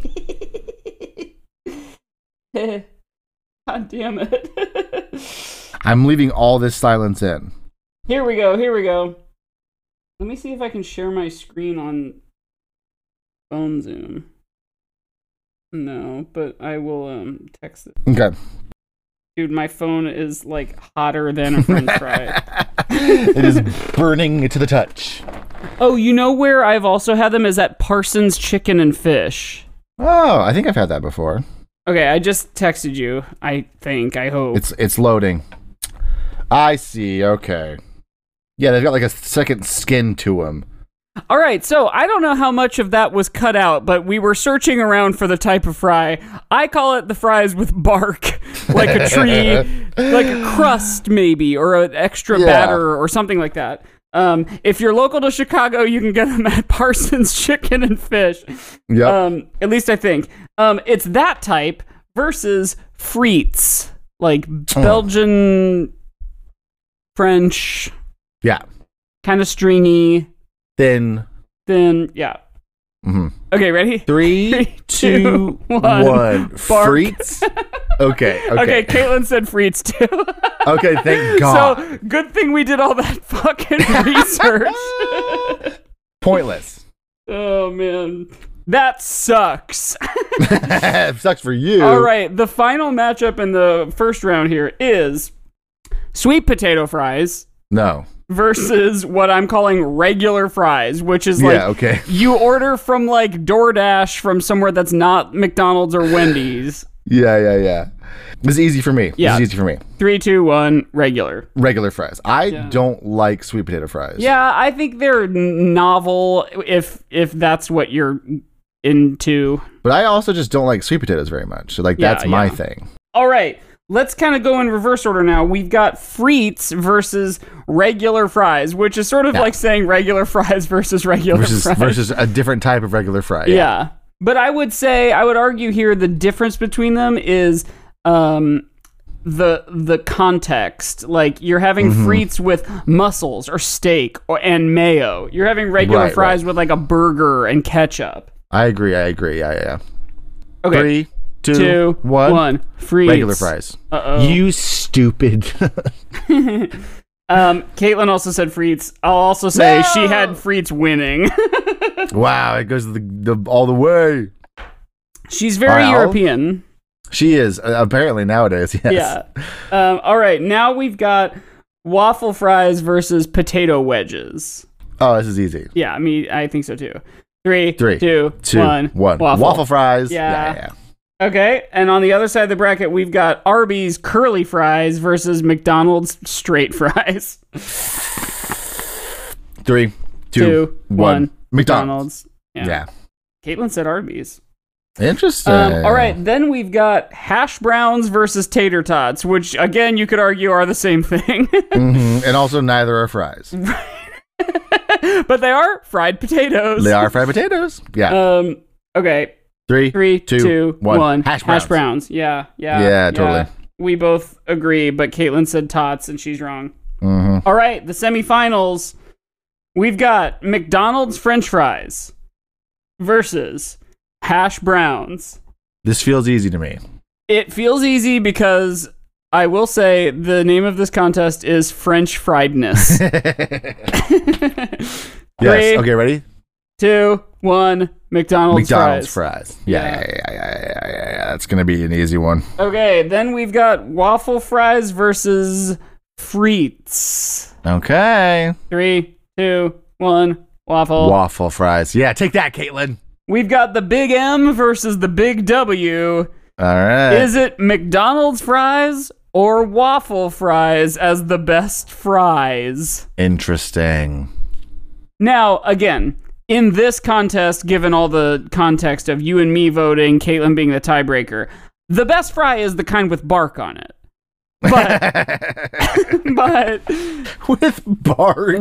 God damn it. I'm leaving all this silence in. Here we go, here we go. Let me see if I can share my screen on phone Zoom. No, but I will um text it. Okay. Dude, my phone is like hotter than a french fry. It is burning to the touch. Oh, you know where I've also had them is at Parsons Chicken and Fish. Oh, I think I've had that before. Okay, I just texted you. I think, I hope. It's it's loading. I see. Okay. Yeah, they've got like a second skin to them. All right, so I don't know how much of that was cut out, but we were searching around for the type of fry. I call it the fries with bark, like a tree, like a crust maybe, or an extra Yeah. batter or something like that. Um, if you're local to Chicago, you can get them at Parsons Chicken and Fish. Yep. Um, at least I think. Um, it's that type versus frites, like Belgian, French, Yeah. kind of stringy. Thin. Then, yeah. Mm-hmm. Okay, ready? Three, Three, two, two, one. one. Bark. Frites. Okay. Okay, Okay. Caitlin said frites too. Okay. Thank God. So, good thing we did all that fucking research. Pointless. Oh, man. That sucks. Sucks for you. All right, the final matchup in the first round here is sweet potato fries No. versus what I'm calling regular fries, which is like Yeah. Okay. you order from like DoorDash from somewhere that's not McDonald's or Wendy's. Yeah. Yeah. Yeah. This is easy for me. Yeah. This is easy for me. Three, two, one, regular. Regular fries. I Yeah. don't like sweet potato fries. Yeah, I think they're n- novel if if that's what you're into. But I also just don't like sweet potatoes very much. So like Yeah, that's my yeah. thing. All right, let's kind of go in reverse order now. We've got frites versus regular fries, which is sort of Yeah. like saying regular fries versus regular Versus fries. versus a different type of regular fry. Yeah. But I would say, I would argue here the difference between them is um, the the context. Like, you're having Mm-hmm. frites with mussels or steak or and mayo. You're having regular Right, fries right. with, like, a burger and ketchup. I agree. I agree. Yeah. Yeah. Okay. Three, two, Two, one. one. Frites. Regular fries. Uh-oh. You stupid. Um, Caitlin also said frites. I'll also say No! she had frites winning. Wow, it goes the, the all the way. She's very All right, I'll- European. She is uh, apparently nowadays. Yes. Yeah. Um, all right, now we've got waffle fries versus potato wedges. Oh, this is easy. Yeah, I mean, I think so too. Three, Three, two, Two, one. one. Waffle. Waffle fries. Yeah. Yeah. yeah. Okay, and on the other side of the bracket, we've got Arby's curly fries versus McDonald's straight fries. Three, two, Two, one. one. McDonald's. Yeah. Yeah. Caitlin said Arby's. Interesting. Um, all right, then we've got hash browns versus tater tots, which again you could argue are the same thing, Mhm. And also, neither are fries. but they are fried potatoes. They are fried potatoes. Yeah. Um. Okay. Three, Three, two, two, one. one. Hash Hash browns. browns. Yeah. Yeah. Yeah, totally. We both agree, but Caitlin said tots, and she's wrong. hmm All right, the semifinals. We've got McDonald's French fries versus hash browns. This feels easy to me. It feels easy because I will say the name of this contest is French friedness. Yes. Okay, ready? Two, one. McDonald's, McDonald's fries. fries. Yeah, yeah, yeah, yeah, yeah, yeah, yeah, yeah. That's gonna be an easy one. Okay, then we've got waffle fries versus frites. Okay. Three, two, one. Waffle. Waffle fries. Yeah, take that, Caitlin. We've got the Big M versus the Big W. All right. Is it McDonald's fries or waffle fries as the best fries? Interesting. Now, again, in this contest, given all the context of you and me voting, Caitlin being the tiebreaker, the best fry is the kind with bark on it. But, but with bark.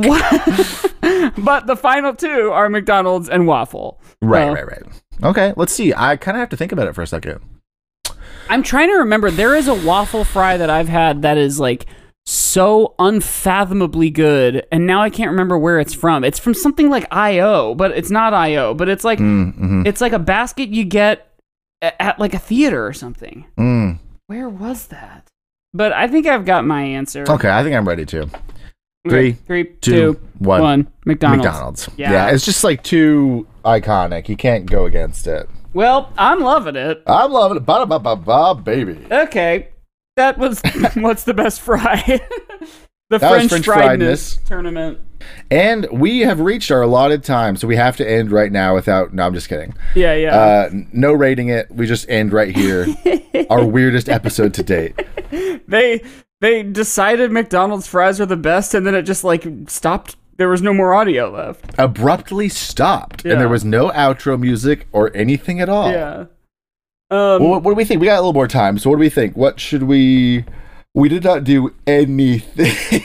But the final two are McDonald's and waffle. Right, uh, right, right. Okay, let's see. I kind of have to think about it for a second. I'm trying to remember. There is a waffle fry that I've had that is like so unfathomably good, and now I can't remember where it's from. It's from something like I O, but it's not I O. But it's like mm-hmm. it's like a basket you get at, at like a theater or something. Mm. Where was that? But I think I've got my answer. Okay, I think I'm ready too. Three, Three, three, two, two, one. one. McDonald's. McDonald's. Yeah. yeah, it's just like too iconic. You can't go against it. Well, I'm loving it. I'm loving it. Ba ba ba ba, baby. Okay, that was what's the best fry? The That French, French friedness, friedness tournament. And we have reached our allotted time, so we have to end right now without... No, I'm just kidding. Yeah, yeah. Uh, no rating it. We just end right here. Our weirdest episode to date. They they decided McDonald's fries are the best, and then it just like stopped. There was no more audio left. Abruptly stopped, Yeah. and there was no outro music or anything at all. Yeah. Um, Well, what, what do we think? We got a little more time, so what do we think? What should we... We did not do anything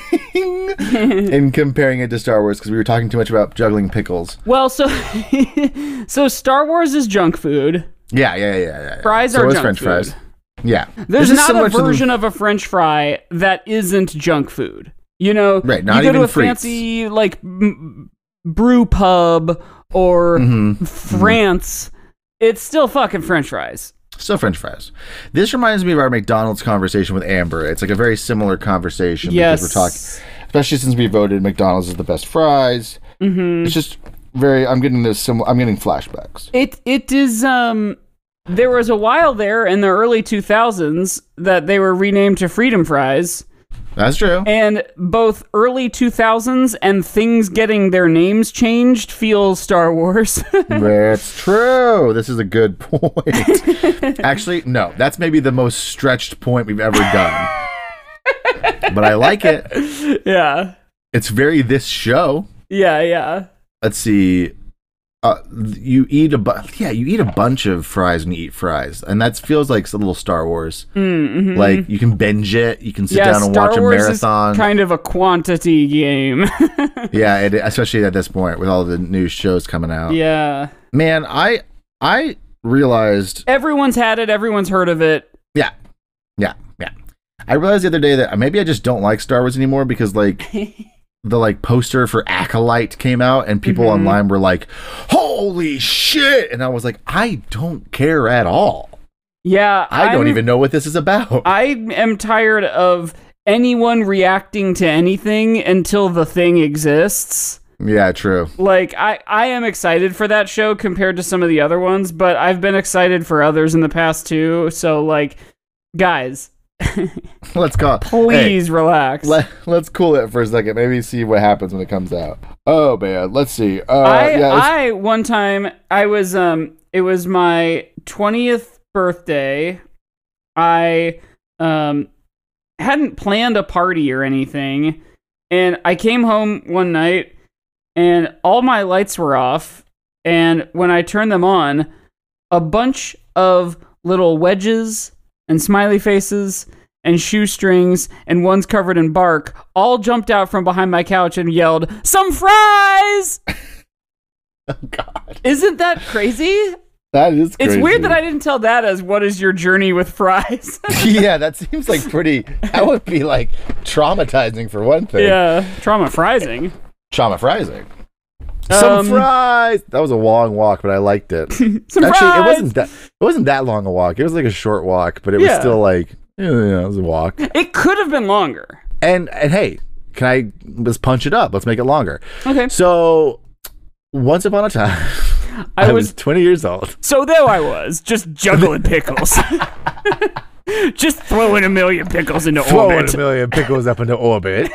in comparing it to Star Wars because we were talking too much about juggling pickles. well, so so Star Wars is junk food. Yeah, yeah, yeah, yeah. yeah. Fries so are is junk French food. fries. Yeah. There's This is not similar a to the- version of a French fry that isn't junk food. You know, Right, not you go even to a frites. fancy like m- brew pub or Mhm. France, it's still fucking French fries. Still French fries. This reminds me of our McDonald's conversation with Amber. It's like a very similar conversation Yes. because we're talking, especially since we voted McDonald's is the best fries. Mm-hmm. It's just very. I'm getting this similar. I'm getting flashbacks. It it is um there was a while there in the early two thousands that they were renamed to Freedom Fries, That's true. and both early two thousands and things getting their names changed feel Star Wars. That's true. This is a good point. Actually, no. That's maybe the most stretched point we've ever done. But I like it. Yeah. It's very this show. Yeah, yeah. Let's see. Uh, you eat a bu- yeah, you eat a bunch of fries when you eat fries, and that feels like a little Star Wars. Mm-hmm. Like you can binge it, you can sit yeah, down and Star watch a Wars marathon. is kind of a quantity game. Yeah, it, especially at this point with all the new shows coming out. Yeah. Man, I I realized. Everyone's had it, everyone's heard of it. Yeah, yeah, yeah. I realized the other day that maybe I just don't like Star Wars anymore because like. The like poster for Acolyte came out and people Mm-hmm. online were like, holy shit. And I was like, I don't care at all. Yeah. I don't I'm- even know what this is about. I am tired of anyone reacting to anything until the thing exists. Yeah, true. Like, I, I am excited for that show compared to some of the other ones, but I've been excited for others in the past too. So, like, guys, Let's go. please Hey, relax. let, let's cool it for a second. Maybe see what happens when it comes out. Oh, man. Let's see. Uh, I, yeah, it's- I, one time, I was, um, it was my twentieth birthday. I, um, hadn't planned a party or anything. And I came home one night and all my lights were off. And when I turned them on, a bunch of little wedges and smiley faces and shoestrings and ones covered in bark all jumped out from behind my couch and yelled, "Some fries!" oh, God. Isn't that crazy? That is crazy. It's weird that I didn't tell that as what is your journey with fries. Yeah, that seems like pretty. That would be like traumatizing for one thing. Yeah, trauma friesing. Trauma frising. Some Um, fries. That was a long walk, but I liked it. Some Actually, fries. it wasn't that. It wasn't that long a walk. It was like a short walk, but it was Yeah. still like, yeah, yeah, it was a walk. It could have been longer. And and hey, can I let's punch it up? Let's make it longer. Okay. So, once upon a time, I, I was was twenty years old. so there. I was just juggling pickles, just throwing a million pickles into Throwing orbit. a million pickles up into orbit.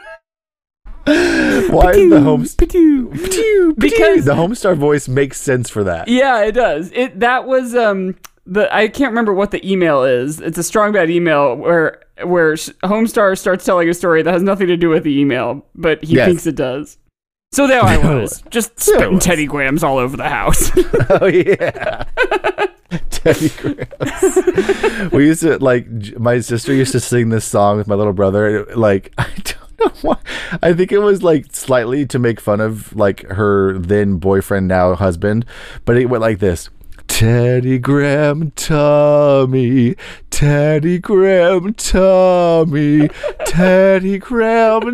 Why is the home Patoo. Because the Homestar voice makes sense for that? yeah, it does. It that was um the I can't remember what the email is. It's a strong bad email where where Homestar starts telling a story that has nothing to do with the email, but he Yes. thinks it does. So there I There was, it just There it spitting was. Teddy Grahams all over the house. Oh yeah, Teddy Grahams. We used to like. j- My sister used to sing this song with my little brother. Like I don't know why. I think it was like slightly to make fun of like her then boyfriend, now husband. But it went like this. Teddy Graham Tommy, Teddy Graham Tommy, Teddy Graham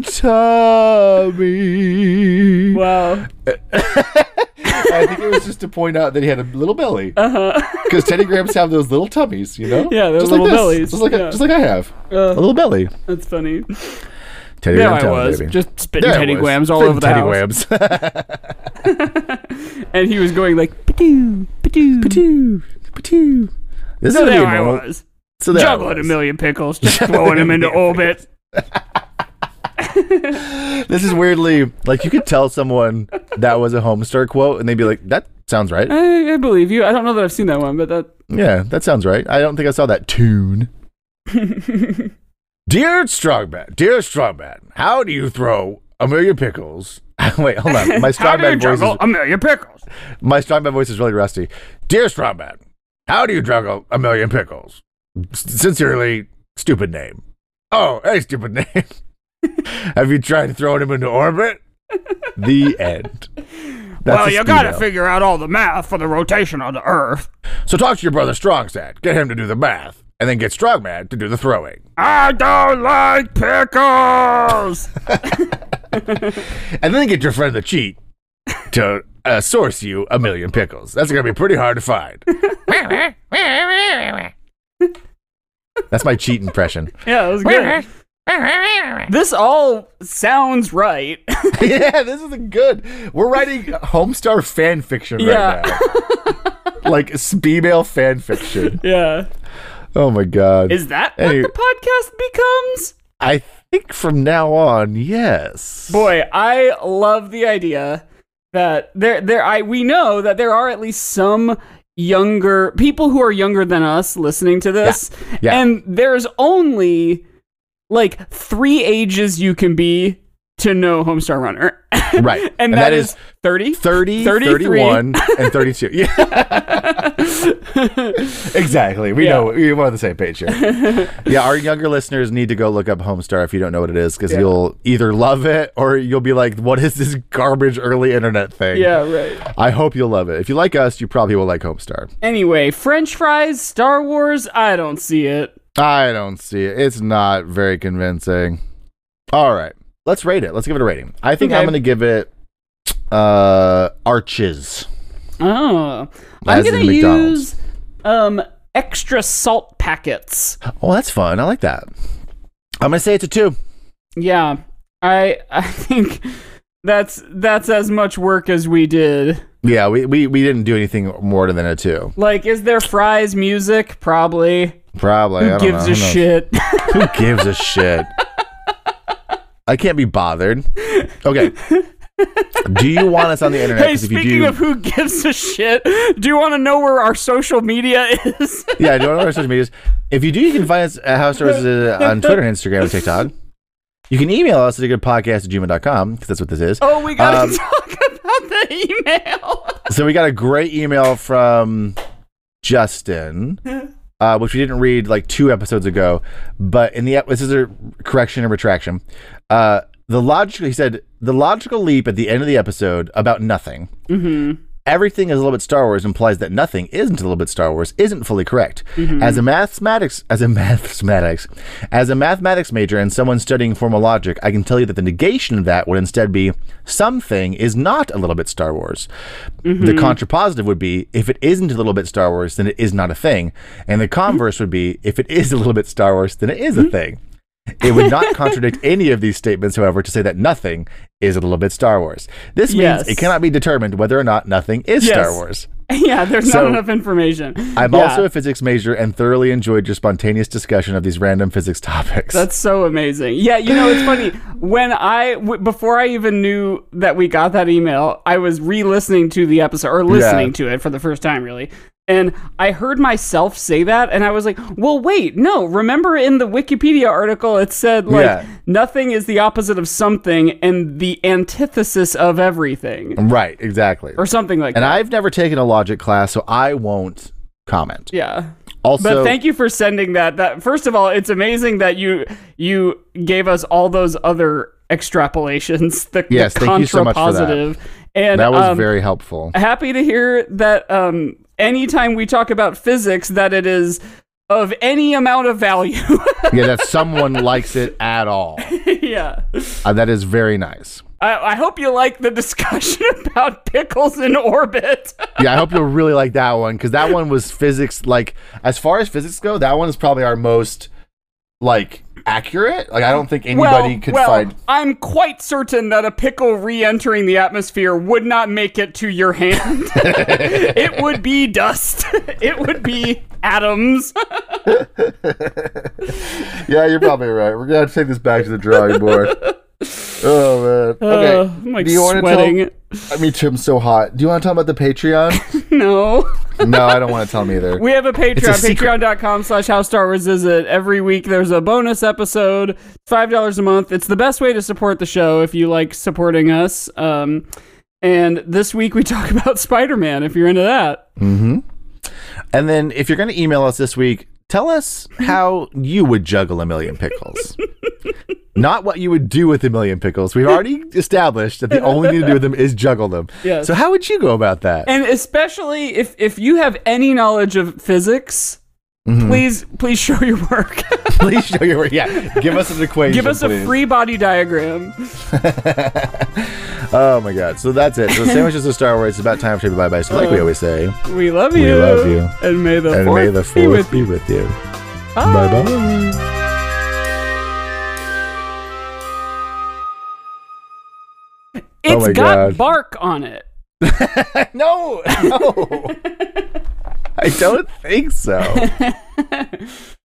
Tommy. Wow. I think it was just to point out that he had a little belly. Uh-huh. Because Teddy Grahams have those little tummies, you know? Yeah, those Just little like this. bellies. Just like, Yeah. just like I have. Uh, A little belly. That's funny. Teddy There Graham I Tommy, was, baby. just spitting There I Teddy was, Grahams all spitting over the Teddy house. Grahams. And he was going like, patoo, patoo. Patoo, patoo. This So is there gonna be I a moment- was, So there I juggling a was. million pickles, just throwing them into orbit. This is weirdly like you could tell someone that was a Homestar quote, and they'd be like, "That sounds right." I, I believe you. I don't know that I've seen that one, but that. Yeah, that sounds right. I don't think I saw that tune. Dear Strongman, dear Strongman, how do you throw a million pickles? Wait, hold on. My How do you Strongman voice juggle is a million pickles? my Strongman voice is really rusty. Dear Strongman, how do you juggle a million pickles? S- Sincerely, stupid name. Oh, hey, stupid name. Have you tried throwing him into orbit? The end. That's Well, his you gotta email. figure out all the math for the rotation of the Earth. So talk to your brother Strongstad. Get him to do the math, and then get Strongman to do the throwing. I don't like pickles. And then get your friend the cheat to uh, source you a million pickles. That's gonna be pretty hard to find. That's my cheat impression. Yeah, that was good. This all sounds right. Yeah, this is a good. We're writing Homestar fan fiction Yeah. right now. Like female fan fiction. Yeah. Oh my god. Is that Any- what the podcast becomes? I think from now on, yes. Boy, I love the idea that there there I we know that there are at least some younger people who are younger than us listening to this. Yeah. And there's only like three ages you can be to know Homestar Runner. Right. and, And that that is is thirty, thirty, thirty-three. thirty-one, and thirty-two. Yeah. Exactly. We Yeah. know we're on the same page here. Yeah, our younger listeners need to go look up Homestar if you don't know what it is, because Yeah. you'll either love it or you'll be like, what is this garbage early internet thing? Yeah, right. I hope you'll love it. If you like us, you probably will like Homestar. Anyway, French fries, Star Wars, I don't see it. I don't see it. It's not very convincing. All right. Let's rate it. Let's give it a rating. I think Okay. I'm going to give it uh, Arches. Oh. I'm As gonna in McDonald's. use um extra salt packets. Oh, that's fun. I like that. I'm going to say it's a two. Yeah. I I think that's that's as much work as we did. Yeah, we, we, we didn't do anything more than a two. Like, is there fries music? Probably. Probably. I Who don't gives know. a Who knows? shit? Who gives a shit? I can't be bothered. Okay. Do you want us on the internet? Hey, 'Cause if you speaking do, of who gives a shit, do you want to know where our social media is? yeah, do you want to know our social medias? If you do, you can find us at House Stars uh, on Twitter, Instagram, and TikTok. You can email us at a good podcast at gmail dot com, because that's what this is. Oh, we gotta Um, talk about the email. So we got a great email from Justin, uh, which we didn't read like two episodes ago. But in the ep- this is a correction and retraction. Uh, the logical he said the logical leap at the end of the episode about nothing Mm-hmm. everything is a little bit Star Wars implies that nothing isn't a little bit Star Wars isn't fully correct. Mm-hmm. As a mathematics, as a mathematics, as a mathematics major and someone studying formal logic, I can tell you that the negation of that would instead be something is not a little bit Star Wars. Mm-hmm. The contrapositive would be if it isn't a little bit Star Wars, then it is not a thing. And the converse mm-hmm. would be if it is a little bit Star Wars, then it is a thing. It would not contradict any of these statements, however, to say that nothing is a little bit Star Wars. This means yes. it cannot be determined whether or not nothing is yes. Star Wars. Yeah, there's So, not enough information. I'm yeah. also a physics major and thoroughly enjoyed your spontaneous discussion of these random physics topics. That's so amazing. Yeah, you know, it's funny. When I, w- before I even knew that we got that email, I was re-listening to the episode, or listening Yeah. to it for the first time, really. And I heard myself say that, and I was like, well, wait, no. Remember in the Wikipedia article, it said, like, Yeah. nothing is the opposite of something and the antithesis of everything. Right, exactly. Or something like and that. I've never taken a logic class, so I won't comment. Yeah. Also, But thank you for sending that. That first of all, it's amazing that you you gave us all those other extrapolations. The, Yes, the thank you so much for that. contrapositive. And that was um, very helpful. happy to hear that um, anytime we talk about physics, that it is of any amount of value. Yeah, that someone likes it at all. Yeah. Uh, that is very nice. I, I hope you like the discussion about pickles in orbit. Yeah, I hope you'll really like that one, because that one was physics. Like, as far as physics go, that one is probably our most, like, accurate. Like, I don't think anybody well, could well, find. I'm quite certain that a pickle re-entering the atmosphere would not make it to your hand. It would be dust. It would be atoms. Yeah, you're probably right. We're gonna have to take this back to the drawing board. Oh man. Okay. Uh, I'm like Do you wanna sweating. Tell, me too. I'm so hot. Do you want to talk about the Patreon? No. No, I don't want to tell me either. We have a Patreon, It's a secret. patreon.com slash how Star Wars is it. Every week there's a bonus episode, five dollars a month. It's the best way to support the show if you like supporting us. Um, and this week we talk about Spider-Man, if you're into that. Mm-hmm. And then if you're going to email us this week, tell us how you would juggle a million pickles. Not what you would do with a million pickles. We've already established that the only thing to do with them is juggle them. Yes. So how would you go about that? And especially if, if you have any knowledge of physics, Mm-hmm. please please show your work. Please show your work. Yeah, give us an equation. Give us please. a free body diagram. Oh my god. So that's it. So sandwiches of Star Wars. It's about time for say bye bye. So like we always say, We love We you. love you. And may the and fourth, may the be fourth with be you. with you. Bye. Bye bye. It's Oh my got God. bark on it. No, no. I don't think so.